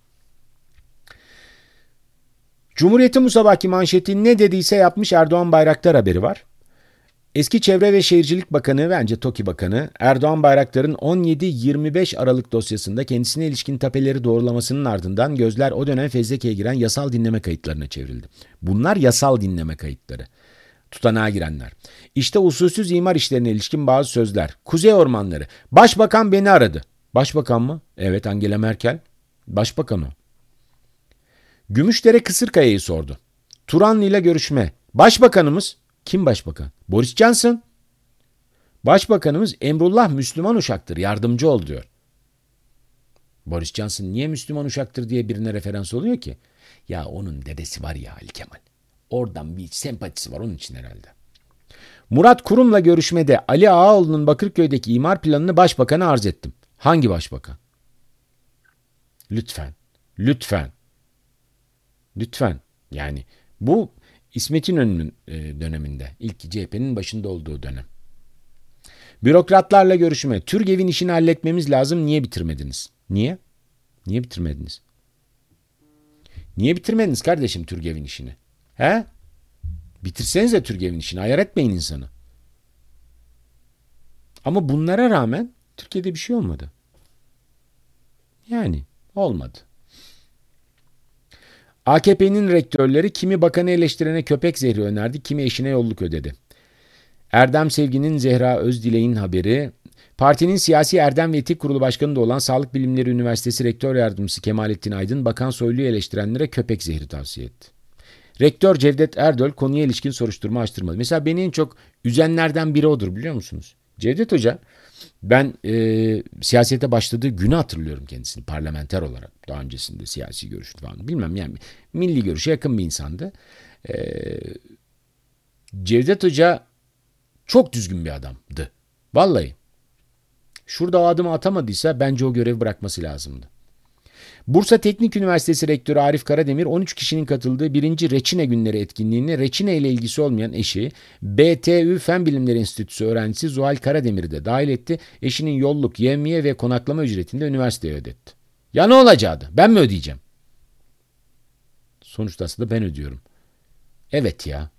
Speaker 1: Cumhuriyet'in bu sabahki manşeti ne dediyse yapmış Erdoğan Bayraktar haberi var. Eski Çevre ve Şehircilik Bakanı ve önce TOKİ Bakanı Erdoğan Bayraktar'ın on yedi yirmi beş Aralık dosyasında kendisine ilişkin tapeleri doğrulamasının ardından gözler o dönem fezlekeye giren yasal dinleme kayıtlarına çevrildi. Bunlar yasal dinleme kayıtları. Tutanağa girenler. İşte usulsüz imar işlerine ilişkin bazı sözler. Kuzey Ormanları. Başbakan beni aradı. Başbakan mı? Evet Angela Merkel. Başbakan o. Gümüşdere Kısırkaya'yı sordu. Turanlı ile görüşme. Başbakanımız kim başbakan? Boris Johnson. Başbakanımız Emrullah Müslüman uşaktır. Yardımcı ol diyor. Boris Johnson niye Müslüman uşaktır diye birine referans oluyor ki? Ya onun dedesi var ya Ali Kemal. Oradan bir sempatisi var onun için herhalde. Murat Kurum'la görüşmede Ali Ağaoğlu'nun Bakırköy'deki imar planını başbakana arz ettim. Hangi başbakan? Lütfen. Lütfen. Lütfen. Yani bu İsmet İnönü'nün döneminde. İlk C H P'nin başında olduğu dönem. Bürokratlarla görüşme. TÜRGEV'in işini halletmemiz lazım. Niye bitirmediniz? Niye? Niye bitirmediniz? Niye bitirmediniz kardeşim TÜRGEV'in işini? He? Bitirsenize TÜRGEV'in işini. Ayar etmeyin insanı. Ama bunlara rağmen Türkiye'de bir şey olmadı. Yani olmadı. A K P'nin rektörleri kimi bakanı eleştirene köpek zehri önerdi, kimi eşine yolluk ödedi. Erdem Sevgi'nin Zehra Özdilek'in haberi. Partinin siyasi erdem ve etik kurulu başkanı da olan Sağlık Bilimleri Üniversitesi Rektör Yardımcısı Kemalettin Aydın, Bakan Soylu'yu eleştirenlere köpek zehri tavsiye etti. Rektör Cevdet Erdöl konuya ilişkin soruşturma açtırmadı. Mesela beni en çok üzenlerden biri odur biliyor musunuz? Cevdet Hoca, ben e, siyasete başladığı günü hatırlıyorum kendisini parlamenter olarak. Daha öncesinde siyasi görüşü falan bilmem yani milli görüşe yakın bir insandı. E, Cevdet Hoca çok düzgün bir adamdı. Vallahi şurada o adımı atamadıysa bence o görevi bırakması lazımdı. Bursa Teknik Üniversitesi Rektörü Arif Karademir on üç kişinin katıldığı birinci Reçine Günleri etkinliğine Reçine ile ilgisi olmayan eşi B T Ü Fen Bilimleri Enstitüsü öğrencisi Zuhal Karademir'i de dahil etti. Eşinin yolluk, yevmiye ve konaklama ücretini de üniversiteye ödetti. Ya ne olacaktı? Ben mi ödeyeceğim? Sonuçta aslında ben ödüyorum. Evet ya.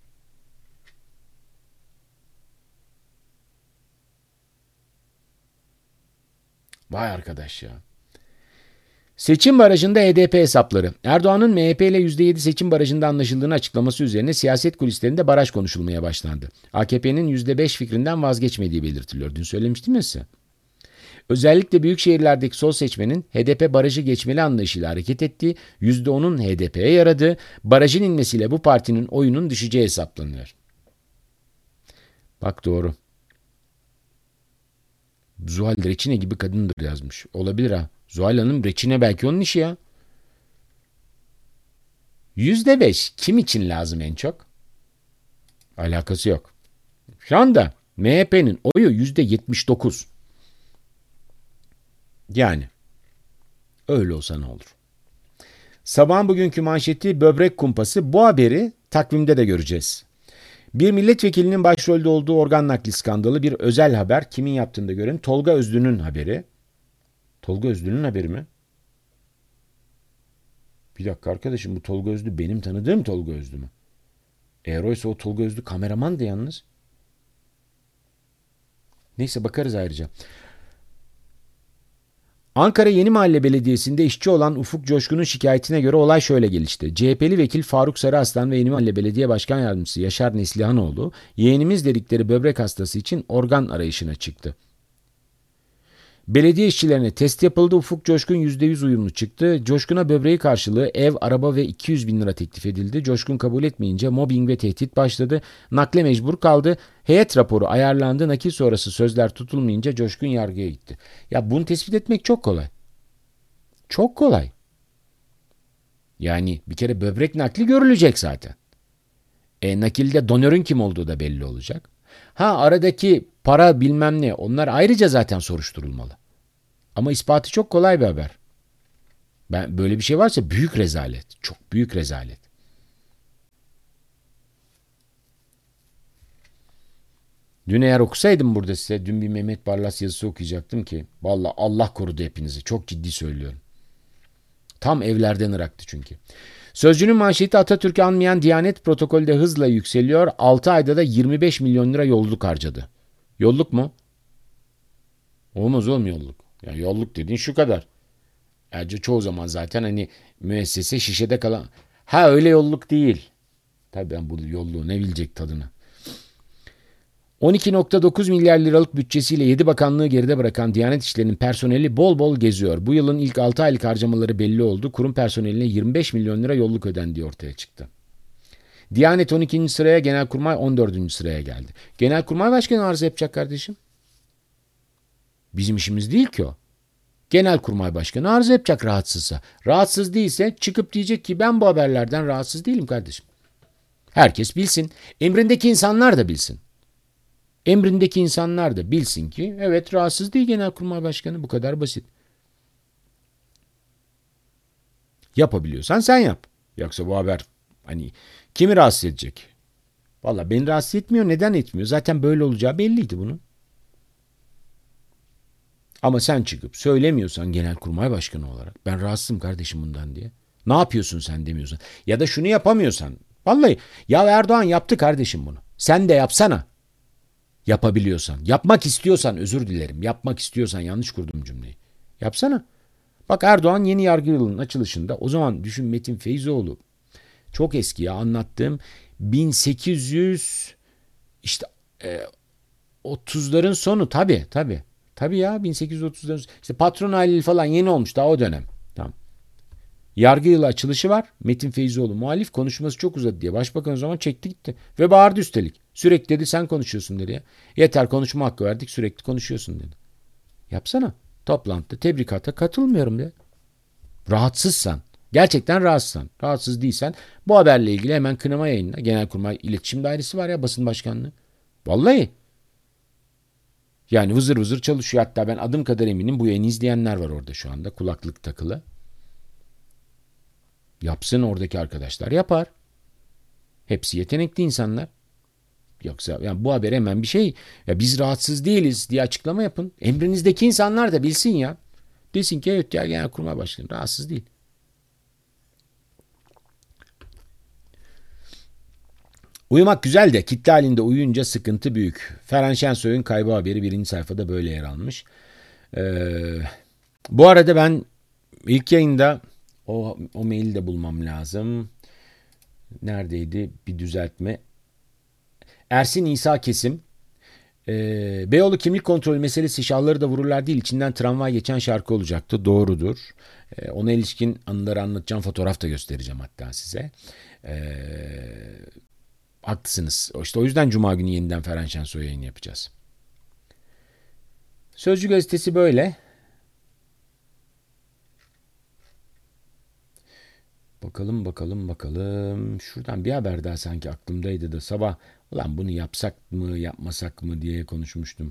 Speaker 1: Vay arkadaş ya. Seçim barajında H D P hesapları. Erdoğan'ın M H P ile yüzde yedi seçim barajında anlaşıldığını açıklaması üzerine siyaset kulislerinde baraj konuşulmaya başlandı. A K P'nin yüzde beş fikrinden vazgeçmediği belirtiliyor. Dün söylemiştim ya size. Özellikle büyük şehirlerdeki sol seçmenin H D P barajı geçmeli anlayışıyla hareket ettiği, yüzde onun H D P'ye yaradığı, barajın inmesiyle bu partinin oyunun düşeceği hesaplanıyor. Bak doğru. Zuhal Reçine gibi kadındır yazmış. Olabilir ha. Zuhal Hanım Reçine belki onun işi ya. Yüzde beş kim için lazım en çok? Alakası yok. Şu anda M H P'nin oyu yüzde yetmiş dokuz. Yani öyle olsa ne olur? Sabahın bugünkü manşeti böbrek kumpası. Bu haberi takvimde de göreceğiz. Bir milletvekilinin başrolde olduğu organ nakli skandalı bir özel haber. Kimin yaptığını da görelim. Tolga Özlü'nün haberi. Tolga Özlü'nün haberi mi? Bir dakika arkadaşım bu Tolga Özlü benim tanıdığım Tolga Özlü mü? Eğer oysa o Tolga Özlü kameramandı yalnız. Neyse bakarız ayrıca. Ankara Yenimahalle Belediyesi'nde işçi olan Ufuk Coşkun'un şikayetine göre olay şöyle gelişti. C H P'li vekil Faruk Sarıaslan ve Yenimahalle Belediye Başkan Yardımcısı Yaşar Neslihanoğlu yeğenimiz dedikleri böbrek hastası için organ arayışına çıktı. Belediye işçilerine test yapıldı. Ufuk Coşkun yüzde yüz uyumlu çıktı. Coşkun'a böbreği karşılığı ev, araba ve iki yüz bin lira teklif edildi. Coşkun kabul etmeyince mobbing ve tehdit başladı. Nakle mecbur kaldı. Heyet raporu ayarlandı. Nakil sonrası sözler tutulmayınca Coşkun yargıya gitti. Ya bunu tespit etmek çok kolay. Çok kolay. Yani bir kere böbrek nakli görülecek zaten. E, nakilde donörün kim olduğu da belli olacak. Ha aradaki para bilmem ne onlar ayrıca zaten soruşturulmalı. Ama ispatı çok kolay bir haber. Ben böyle bir şey varsa büyük rezalet. Çok büyük rezalet. Dün eğer okusaydım burada size dün bir Mehmet Barlas yazısı okuyacaktım ki vallahi Allah korudu hepinizi. Çok ciddi söylüyorum. Tam evlerden ıraktı çünkü. Sözcünün manşeti Atatürk'ü anmayan Diyanet protokolde hızla yükseliyor. altı ayda da yirmi beş milyon lira yolluk harcadı. Yolluk mu? Olmaz oğlum yolluk. Ya yolluk dediğin şu kadar. Ayrıca çoğu zaman zaten hani müessese şişede kalan. Ha öyle yolluk değil. Tabii ben bu yolluğu ne bilecek tadını. on iki nokta dokuz milyar liralık bütçesiyle yedi bakanlığı geride bırakan Diyanet İşleri'nin personeli bol bol geziyor. Bu yılın ilk altı aylık harcamaları belli oldu. Kurum personeline yirmi beş milyon lira yolluk ödendiği ortaya çıktı. Diyanet on ikinci sıraya, Genelkurmay on dördüncü sıraya geldi. Genelkurmay Başkanı arıza yapacak kardeşim. Bizim işimiz değil ki o. Genelkurmay Başkanı arıza yapacak rahatsızsa. Rahatsız değilse çıkıp diyecek ki ben bu haberlerden rahatsız değilim kardeşim. Herkes bilsin. Emrindeki insanlar da bilsin. Emrindeki insanlar da bilsin ki evet rahatsız değil Genelkurmay Başkanı. Bu kadar basit. Yapabiliyorsan sen yap. Yoksa bu haber hani kimi rahatsız edecek? Valla beni rahatsız etmiyor. Neden etmiyor? Zaten böyle olacağı belliydi bunun. Ama sen çıkıp söylemiyorsan Genelkurmay Başkanı olarak ben rahatsızım kardeşim bundan diye. Ne yapıyorsun sen demiyorsan. Ya da şunu yapamıyorsan. Vallahi ya Erdoğan yaptı kardeşim bunu. Sen de yapsana. Yapabiliyorsan. Yapmak istiyorsan özür dilerim. Yapmak istiyorsan yanlış kurdum cümleyi. Yapsana. Bak Erdoğan yeni yargı yılının açılışında o zaman düşün Metin Feyzoğlu. Çok eski ya anlattığım bin sekiz yüz işte e, otuzların sonu tabii tabii. Tabii ya bin sekiz yüz otuzların işte patron aileli falan yeni olmuş daha o dönem. Tamam. Yargı yılı açılışı var. Metin Feyzoğlu muhalif, konuşması çok uzadı diye. Başbakan o zaman çekti gitti. Ve bağırdı üstelik. Sürekli dedi sen konuşuyorsun dedi ya. Yeter, konuşma hakkı verdik, sürekli konuşuyorsun dedi. Yapsana. Toplantıda tebrikata katılmıyorum de. Rahatsızsan. Gerçekten rahatsızsan. Rahatsız değilsen bu haberle ilgili hemen kınama yayınla. Genelkurmay İletişim Dairesi var ya, basın başkanlığı. Vallahi. Yani vızır vızır çalışıyor. Hatta ben adım kadar eminim bu yayını izleyenler var orada şu anda. Kulaklık takılı. Yapsın, oradaki arkadaşlar yapar. Hepsi yetenekli insanlar. Yoksa yani bu haber hemen bir şey, ya biz rahatsız değiliz diye açıklama yapın. Emrinizdeki insanlar da bilsin ya. Desin ki evet ya, Genelkurmay Başkanı rahatsız değil. Uyumak güzel de kitle halinde uyuyunca sıkıntı büyük. Ferhan Şensoy'un kaybı haberi birinci sayfada böyle yer almış. Ee, bu arada ben ilk yayında o, o maili de bulmam lazım. Neredeydi? Bir düzeltme. Ersin İsa Kesim. Ee, Beyoğlu kimlik kontrolü meselesi şahları da vururlar değil, içinden tramvay geçen şarkı olacaktı. Doğrudur. Ee, ona ilişkin anıları anlatacağım. Fotoğraf da göstereceğim hatta size. Ee, haklısınız. İşte o yüzden Cuma günü yeniden Ferhan Şensoy yayını yapacağız. Sözcü gazetesi böyle. Bakalım bakalım bakalım. Şuradan bir haber daha sanki aklımdaydı da sabah ulan bunu yapsak mı yapmasak mı diye konuşmuştum.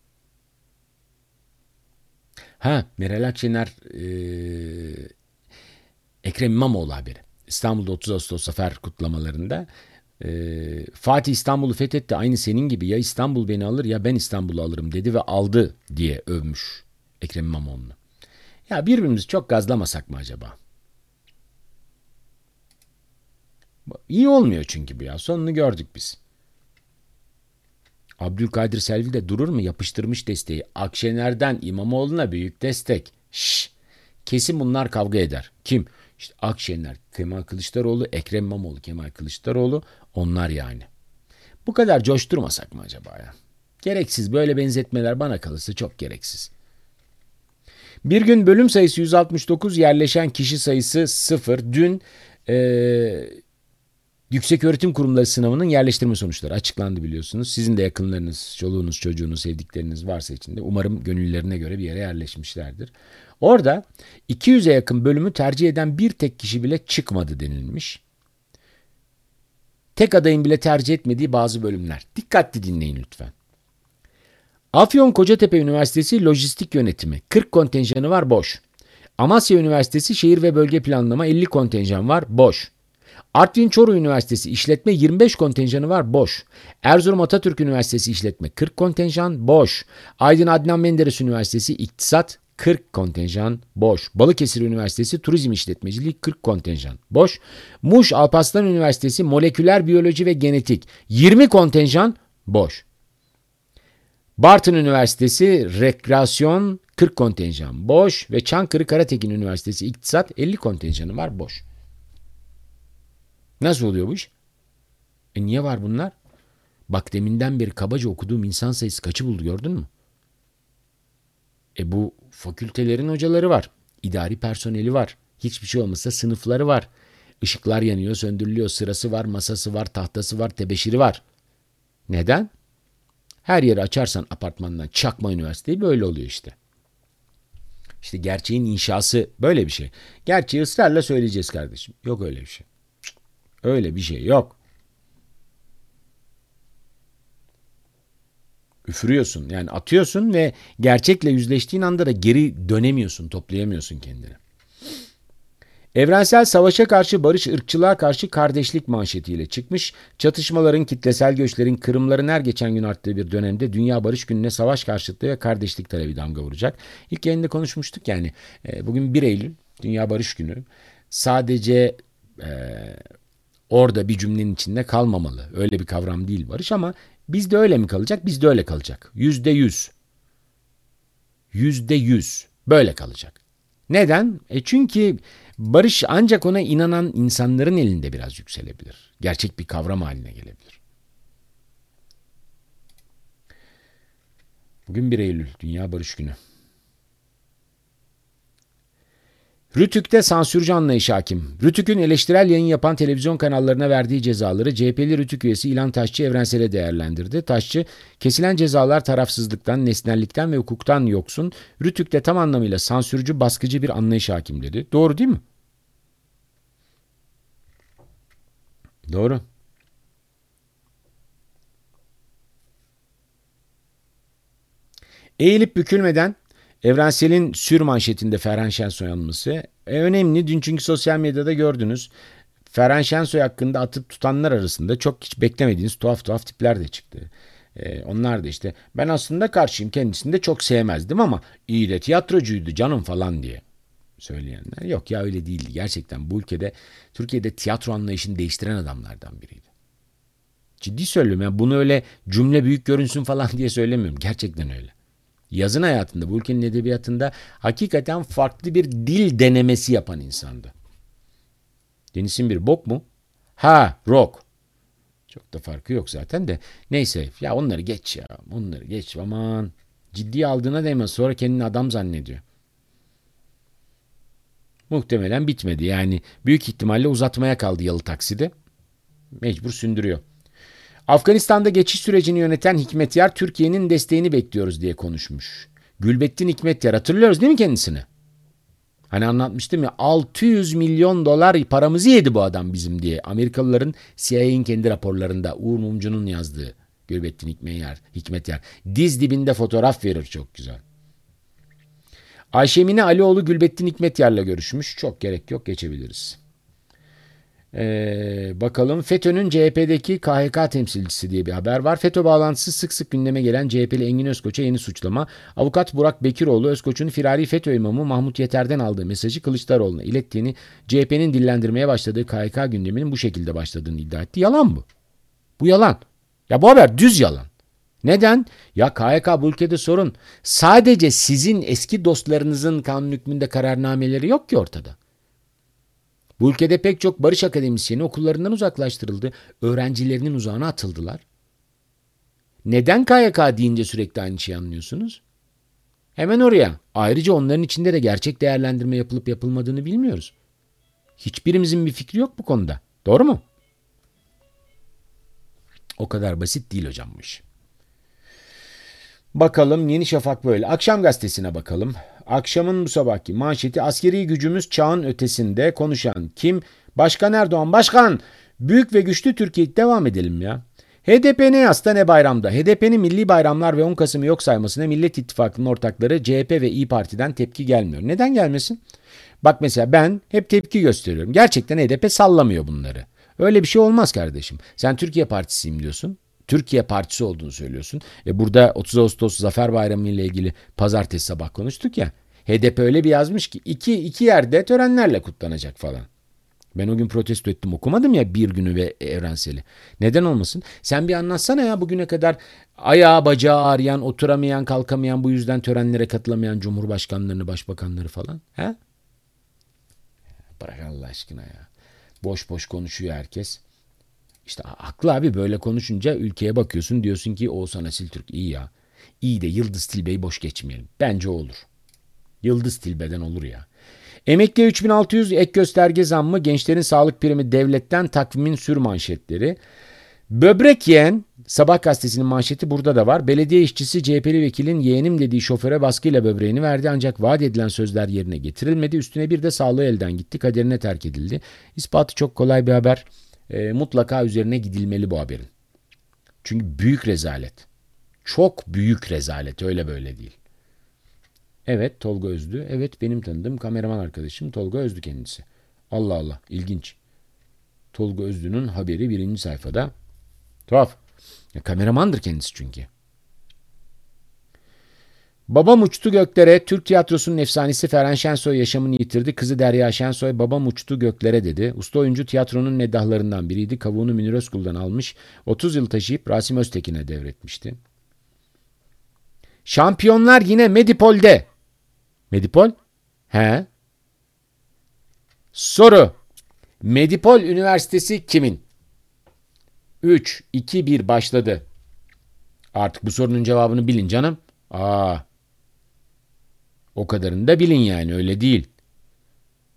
Speaker 1: Ha, Meral Akşener e, Ekrem İmamoğlu haberi. İstanbul'da otuz Ağustos Zafer kutlamalarında e, Fatih İstanbul'u fethetti, aynı senin gibi ya İstanbul beni alır ya ben İstanbul'u alırım dedi ve aldı diye övmüş Ekrem İmamoğlu'nu. Ya birbirimizi çok gazlamasak mı acaba? İyi olmuyor çünkü bu ya. Sonunu gördük biz. Abdülkadir Selvi de durur mu? Yapıştırmış desteği. Akşener'den İmamoğlu'na büyük destek. Şşş. Kesin bunlar kavga eder. Kim? İşte Akşener, Kemal Kılıçdaroğlu, Ekrem İmamoğlu, Kemal Kılıçdaroğlu. Onlar yani. Bu kadar coşturmasak mı acaba ya? Gereksiz. Böyle benzetmeler bana kalırsa çok gereksiz. Bir gün bölüm sayısı yüz altmış dokuz, yerleşen kişi sayısı sıfır. Dün ee, Yükseköğretim Kurumları sınavının yerleştirme sonuçları açıklandı biliyorsunuz. Sizin de yakınlarınız, çoluğunuz, çocuğunuz, sevdikleriniz varsa içinde umarım gönüllerine göre bir yere yerleşmişlerdir. Orada iki yüze yakın bölümü tercih eden bir tek kişi bile çıkmadı denilmiş. Tek adayın bile tercih etmediği bazı bölümler. Dikkatli dinleyin lütfen. Afyon Kocatepe Üniversitesi Lojistik Yönetimi kırk kontenjanı var, boş. Amasya Üniversitesi Şehir ve Bölge Planlama elli kontenjan var, boş. Artvin Çoruh Üniversitesi İşletme yirmi beş kontenjanı var, boş. Erzurum Atatürk Üniversitesi İşletme kırk kontenjan, boş. Aydın Adnan Menderes Üniversitesi İktisat kırk kontenjan, boş. Balıkesir Üniversitesi Turizm İşletmeciliği kırk kontenjan, boş. Muş Alparslan Üniversitesi Moleküler Biyoloji ve Genetik yirmi kontenjan, boş. Bartın Üniversitesi Rekreasyon kırk kontenjan, boş. Ve Çankırı Karatekin Üniversitesi İktisat elli kontenjanı var, boş. Nasıl oluyor bu iş? E niye var bunlar? Bak, deminden beri kabaca okuduğum insan sayısı kaçı buldu, gördün mü? E bu fakültelerin hocaları var. İdari personeli var. Hiçbir şey olmasa sınıfları var. Işıklar yanıyor, söndürülüyor. Sırası var, masası var, tahtası var, tebeşiri var. Neden? Her yeri açarsan apartmandan çakma üniversiteyi böyle oluyor işte. İşte gerçeğin inşası böyle bir şey. Gerçeği ısrarla söyleyeceğiz kardeşim. Yok öyle bir şey. Öyle bir şey yok. Üfürüyorsun, yani atıyorsun ve gerçekle yüzleştiğin anda da geri dönemiyorsun, toplayamıyorsun kendini. Evrensel savaşa karşı barış, ırkçılığa karşı kardeşlik manşetiyle çıkmış. Çatışmaların, kitlesel göçlerin, kırımların her geçen gün arttığı bir dönemde Dünya Barış Günü'ne savaş karşıtlığı ve kardeşlik talebi damga vuracak. İlk yayında konuşmuştuk yani. E, bugün bir Eylül, Dünya Barış Günü. Sadece e, orada bir cümlenin içinde kalmamalı. Öyle bir kavram değil barış, ama bizde öyle mi kalacak? Bizde öyle kalacak. Yüzde yüz. Yüzde yüz. Böyle kalacak. Neden? E çünkü barış ancak ona inanan insanların elinde biraz yükselebilir. Gerçek bir kavram haline gelebilir. Bugün bir Eylül, Dünya Barış Günü. Rütük'te sansürcü anlayış hakim. Rütük'ün eleştirel yayın yapan televizyon kanallarına verdiği cezaları C H P'li Rütük üyesi İlhan Taşçı Evrensel'e değerlendirdi. Taşçı, kesilen cezalar tarafsızlıktan, nesnellikten ve hukuktan yoksun. Rütük'te tam anlamıyla sansürcü, baskıcı bir anlayış hakim dedi. Doğru değil mi? Doğru. Eğilip bükülmeden Evrensel'in sür manşetinde Ferhan Şensoy anması. E, önemli. Dün çünkü sosyal medyada gördünüz. Ferhan Şensoy hakkında atıp tutanlar arasında çok hiç beklemediğiniz tuhaf tuhaf tipler de çıktı. E, onlar da işte ben aslında karşıyım, kendisini de çok sevmezdim ama iyi de tiyatrocuydu canım falan diye söyleyenler. Yok ya, öyle değildi. Gerçekten bu ülkede, Türkiye'de tiyatro anlayışını değiştiren adamlardan biriydi. Ciddi söylüyorum ya, bunu öyle cümle büyük görünsün falan diye söylemiyorum. Gerçekten öyle. Yazın hayatında, bu ülkenin edebiyatında hakikaten farklı bir dil denemesi yapan insandı. Deniz'in bir bok mu? Ha, rock. Çok da farkı yok zaten de. Neyse ya, onları geç ya. Onları geç, aman. Ciddiye aldığına değmez, sonra kendini adam zannediyor. Muhtemelen bitmedi yani. Büyük ihtimalle uzatmaya kaldı yalı taksidi. Mecbur sündürüyor. Afganistan'da geçiş sürecini yöneten Hikmetyar, Türkiye'nin desteğini bekliyoruz diye konuşmuş. Gülbettin Hikmetyar, hatırlıyoruz değil mi kendisini? Hani anlatmıştım ya, altı yüz milyon dolar paramızı yedi bu adam bizim diye. Amerikalıların, C I A'nin kendi raporlarında, Uğur Mumcu'nun yazdığı Gülbettin Hikmetyar, Hikmetyar. Diz dibinde fotoğraf verir, çok güzel. Ayşemine Alioğlu Gülbettin Hikmetyar'la görüşmüş. Çok gerek yok, geçebiliriz. Ee, bakalım, FETÖ'nün C H P'deki K H K temsilcisi diye bir haber var. FETÖ bağlantısı sık sık gündeme gelen C H P'li Engin Özkoç'a yeni suçlama. Avukat Burak Bekiroğlu, Özkoç'un firari FETÖ imamı Mahmut Yeter'den aldığı mesajı Kılıçdaroğlu'na ilettiğini, C H P'nin dillendirmeye başladığı K H K gündeminin bu şekilde başladığını iddia etti. Yalan bu. Bu yalan. Ya bu haber düz yalan. Neden? Ya K H K bu ülkede sorun. Sadece sizin eski dostlarınızın kanun hükmünde kararnameleri yok ki ortada. Bu ülkede pek çok barış akademisyeni okullarından uzaklaştırıldı. Öğrencilerinin uzağına atıldılar. Neden K Y K deyince sürekli aynı şeyi anlıyorsunuz? Hemen oraya. Ayrıca onların içinde de gerçek değerlendirme yapılıp yapılmadığını bilmiyoruz. Hiçbirimizin bir fikri yok bu konuda. Doğru mu? O kadar basit değil hocam bu iş. Bakalım Yeni Şafak böyle. Akşam gazetesine bakalım. Akşamın bu sabahki manşeti: askeri gücümüz çağın ötesinde. Konuşan kim? Başkan Erdoğan. Başkan, büyük ve güçlü Türkiye, devam edelim ya. H D P ne yasta ne bayramda. H D P'nin milli bayramlar ve on Kasım'ı yok saymasına Millet İttifakı'nın ortakları C H P ve İYİ Parti'den tepki gelmiyor. Neden gelmesin? Bak mesela ben hep tepki gösteriyorum. Gerçekten H D P sallamıyor bunları. Öyle bir şey olmaz kardeşim. Sen Türkiye Partisiyim diyorsun. Türkiye Partisi olduğunu söylüyorsun. E burada otuz Ağustos Zafer Bayramı ile ilgili pazartesi sabah konuştuk ya. H D P öyle bir yazmış ki iki, iki yerde törenlerle kutlanacak falan. Ben o gün protesto ettim, okumadım ya bir günü ve Evrensel'i. Neden olmasın? Sen bir anlatsana ya, bugüne kadar ayağı bacağı ağrıyan, oturamayan, kalkamayan, bu yüzden törenlere katılamayan cumhurbaşkanlarını, başbakanları falan. He? Bırak Allah aşkına ya. Boş boş konuşuyor herkes. İşte haklı abi, böyle konuşunca ülkeye bakıyorsun, diyorsun ki Oğuzhan Asiltürk iyi ya. İyi de Yıldız Tilbe'yi boş geçmeyelim. Bence o olur. Yıldız Tilbe'den olur ya. Emekliye üç bin altı yüz ek gösterge zammı, gençlerin sağlık primi devletten, takvimin sür manşetleri. Böbrek yiyen, Sabah gazetesinin manşeti burada da var. Belediye işçisi C H P'li vekilin yeğenim dediği şoföre baskıyla böbreğini verdi, ancak vaat edilen sözler yerine getirilmedi. Üstüne bir de sağlığı elden gitti, kaderine terk edildi. İspatı çok kolay bir haber. E, mutlaka üzerine gidilmeli bu haberin. Çünkü büyük rezalet. Çok büyük rezalet, öyle böyle değil. Evet, Tolga Özdü. Evet, benim tanıdığım kameraman arkadaşım Tolga Özdü kendisi. Allah Allah, ilginç. Tolga Özdü'nün haberi birinci sayfada. Tuhaf. Ya, kameramandır kendisi çünkü. Babam uçtu göklere, Türk tiyatrosunun efsanesi Ferhan Şensoy yaşamını yitirdi. Kızı Derya Şensoy, babam uçtu göklere dedi. Usta oyuncu tiyatronun meddahlarından biriydi. Kavuğunu Münir Özkul'dan almış. otuz yıl taşıyıp Rasim Öztekin'e devretmişti. Şampiyonlar yine Medipol'de. Medipol? He. Soru: Medipol Üniversitesi kimin? üç, iki, bir başladı. Artık bu sorunun cevabını bilin canım. Aa. O kadarını da bilin yani, öyle değil.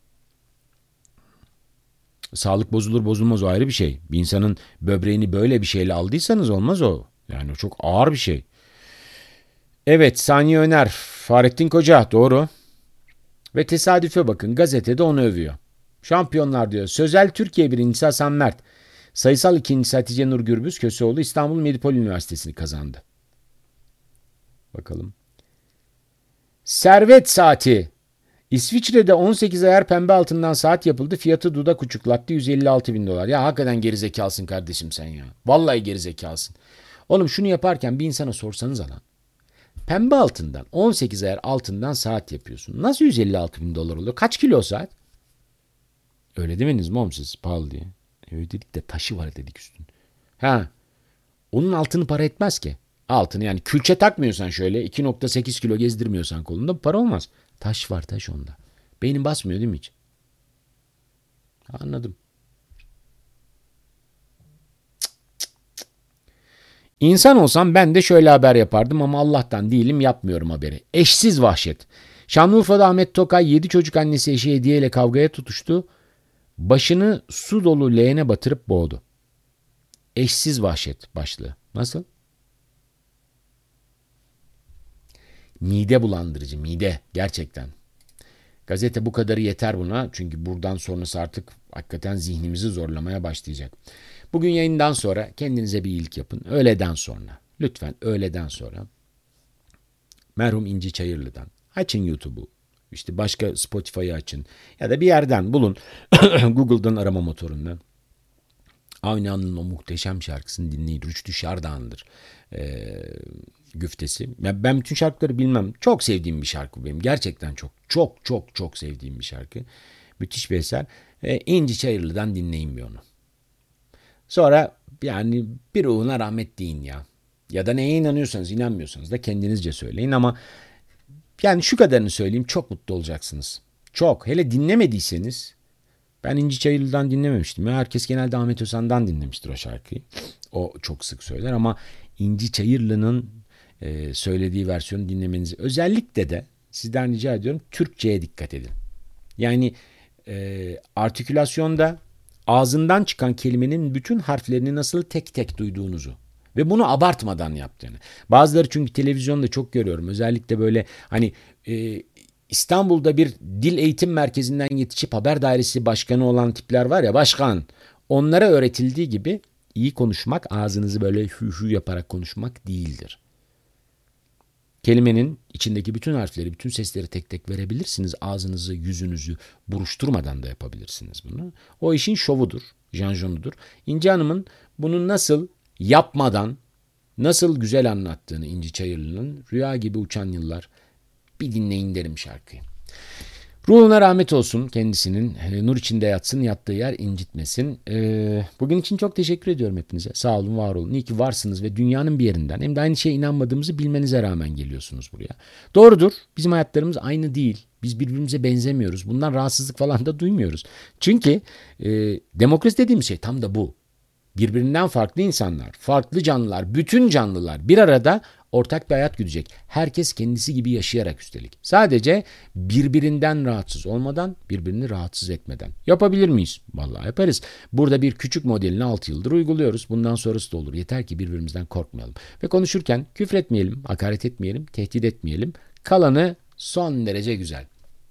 Speaker 1: Sağlık bozulur bozulmaz o ayrı bir şey. Bir insanın böbreğini böyle bir şeyle aldıysanız olmaz o. Yani o çok ağır bir şey. Evet, Saniye Öner, Fahrettin Koca doğru. Ve tesadüfe bakın, gazetede onu övüyor. Şampiyonlar diyor. Sözel Türkiye birincisi Hasan Mert. Sayısal ikincisi Hatice Nur Gürbüz Köseoğlu İstanbul Medipol Üniversitesi'ni kazandı. Bakalım. Servet saati. İsviçre'de on sekiz ayar pembe altından saat yapıldı. Fiyatı dudak uçuklattı, yüz elli altı bin dolar. Ya hakikaten gerizekalısın kardeşim sen ya. Vallahi gerizekalısın. Oğlum şunu yaparken bir insana sorsanız lan. Pembe altından on sekiz ayar altından saat yapıyorsun. Nasıl yüz elli altı bin dolar oluyor? Kaç kilo saat? Öyle demediniz mi oğlum siz pahalı diye? Öyle dedik de taşı var dedik üstün. Ha, onun altını para etmez ki. Altını yani külçe takmıyorsan şöyle iki nokta sekiz kilo gezdirmiyorsan kolunda para olmaz. Taş var taş onda. Beynin basmıyor değil mi hiç? Anladım. İnsan olsam ben de şöyle haber yapardım ama Allah'tan değilim yapmıyorum haberi. Eşsiz vahşet. Şanlıurfa'da Ahmet Tokay yedi çocuk annesi eşi Hediye ile kavgaya tutuştu. Başını su dolu leğene batırıp boğdu. Eşsiz vahşet başlığı. Nasıl? Mide bulandırıcı, mide gerçekten. Gazete bu kadarı yeter buna. Çünkü buradan sonrası artık hakikaten zihnimizi zorlamaya başlayacak. Bugün yayından sonra kendinize bir iyilik yapın. Öğleden sonra. Lütfen öğleden sonra. Merhum İnci Çayırlı'dan. Açın YouTube'u. İşte başka Spotify'ı açın. Ya da bir yerden bulun. Google'dan arama motorundan. Avni Han'ın o muhteşem şarkısını dinleyin. Rüştü Şardağ'ındır. Ee, güftesi. Ya ben bütün şarkıları bilmem. Çok sevdiğim bir şarkı benim. Gerçekten çok çok çok çok sevdiğim bir şarkı. Müthiş bir eser. Ee, İnci Çayırlı'dan dinleyin bir onu. Sonra yani bir ruhuna rahmet deyin ya. Ya da neye inanıyorsanız inanmıyorsanız da kendinizce söyleyin ama yani şu kadarını söyleyeyim çok mutlu olacaksınız. Çok. Hele dinlemediyseniz ben İnci Çayırlı'dan dinlememiştim. Herkes genelde Ahmet Özhan'dan dinlemiştir o şarkıyı. O çok sık söyler ama İnci Çayırlı'nın e, söylediği versiyonu dinlemenizi özellikle de sizden rica ediyorum Türkçe'ye dikkat edin. Yani e, artikülasyonda ağzından çıkan kelimenin bütün harflerini nasıl tek tek duyduğunuzu ve bunu abartmadan yaptığını. Bazıları çünkü televizyonda çok görüyorum. Özellikle böyle hani e, İstanbul'da bir dil eğitim merkezinden yetişip haber dairesi başkanı olan tipler var ya başkan. Onlara öğretildiği gibi iyi konuşmak ağzınızı böyle hü hü yaparak konuşmak değildir. Kelimenin içindeki bütün harfleri, bütün sesleri tek tek verebilirsiniz. Ağzınızı, yüzünüzü buruşturmadan da yapabilirsiniz bunu. O işin şovudur, janjonudur. İnci Hanım'ın bunu nasıl yapmadan, nasıl güzel anlattığını İnci Çayırlı'nın Rüya Gibi Uçan Yıllar bir dinleyin derim şarkıyı. Ruhuna rahmet olsun kendisinin. Nur içinde yatsın, yattığı yer incitmesin. Ee, bugün için çok teşekkür ediyorum hepinize. Sağ olun, var olun. İyi ki varsınız ve dünyanın bir yerinden hem de aynı şeye inanmadığımızı bilmenize rağmen geliyorsunuz buraya. Doğrudur. Bizim hayatlarımız aynı değil. Biz birbirimize benzemiyoruz. Bundan rahatsızlık falan da duymuyoruz. Çünkü e, demokrasi dediğimiz şey tam da bu. Birbirinden farklı insanlar, farklı canlılar, bütün canlılar bir arada ortak bir hayat güdecek. Herkes kendisi gibi yaşayarak üstelik. Sadece birbirinden rahatsız olmadan, birbirini rahatsız etmeden. Yapabilir miyiz? Vallahi yaparız. Burada bir küçük modelini altı yıldır uyguluyoruz. Bundan sonrası da olur. Yeter ki birbirimizden korkmayalım. Ve konuşurken küfretmeyelim, hakaret etmeyelim, tehdit etmeyelim. Kalanı son derece güzel.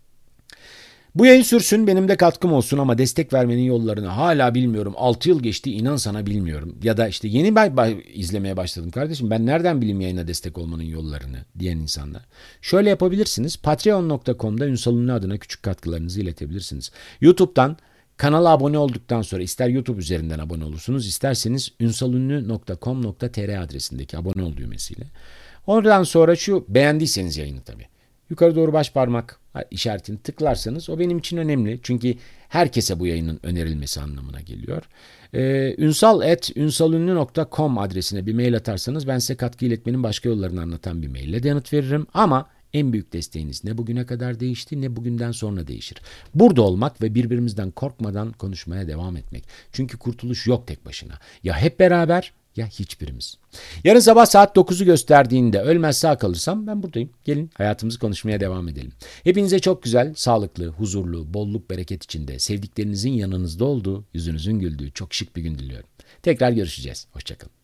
Speaker 1: Bu yayın sürsün, benim de katkım olsun ama destek vermenin yollarını hala bilmiyorum. altı yıl geçti, inan sana bilmiyorum. Ya da işte yeni bay bay izlemeye başladım kardeşim. Ben nereden bileyim yayına destek olmanın yollarını diyen insanlar. Şöyle yapabilirsiniz. patreon nokta com'da Ünsal Ünlü adına küçük katkılarınızı iletebilirsiniz. YouTube'dan kanala abone olduktan sonra ister YouTube üzerinden abone olursunuz, isterseniz ünsalünlü nokta com nokta tr adresindeki abone ol düğmesiyle. Oradan sonra şu beğendiyseniz yayını tabii. Yukarı doğru baş parmak işaretini tıklarsanız o benim için önemli. Çünkü herkese bu yayının önerilmesi anlamına geliyor. Ee, ünsal at ünsalünlü nokta com adresine bir mail atarsanız ben size katkı iletmenin başka yollarını anlatan bir maille de yanıt veririm. Ama en büyük desteğiniz ne bugüne kadar değişti ne bugünden sonra değişir. Burada olmak ve birbirimizden korkmadan konuşmaya devam etmek. Çünkü kurtuluş yok tek başına. Ya hep beraber Ya hiçbirimiz. Yarın sabah saat dokuzu gösterdiğinde ölmez sağ kalırsam ben buradayım. Gelin hayatımızı konuşmaya devam edelim. Hepinize çok güzel, sağlıklı, huzurlu, bolluk bereket içinde, sevdiklerinizin yanınızda olduğu, yüzünüzün güldüğü çok şık bir gün diliyorum. Tekrar görüşeceğiz. Hoşçakalın.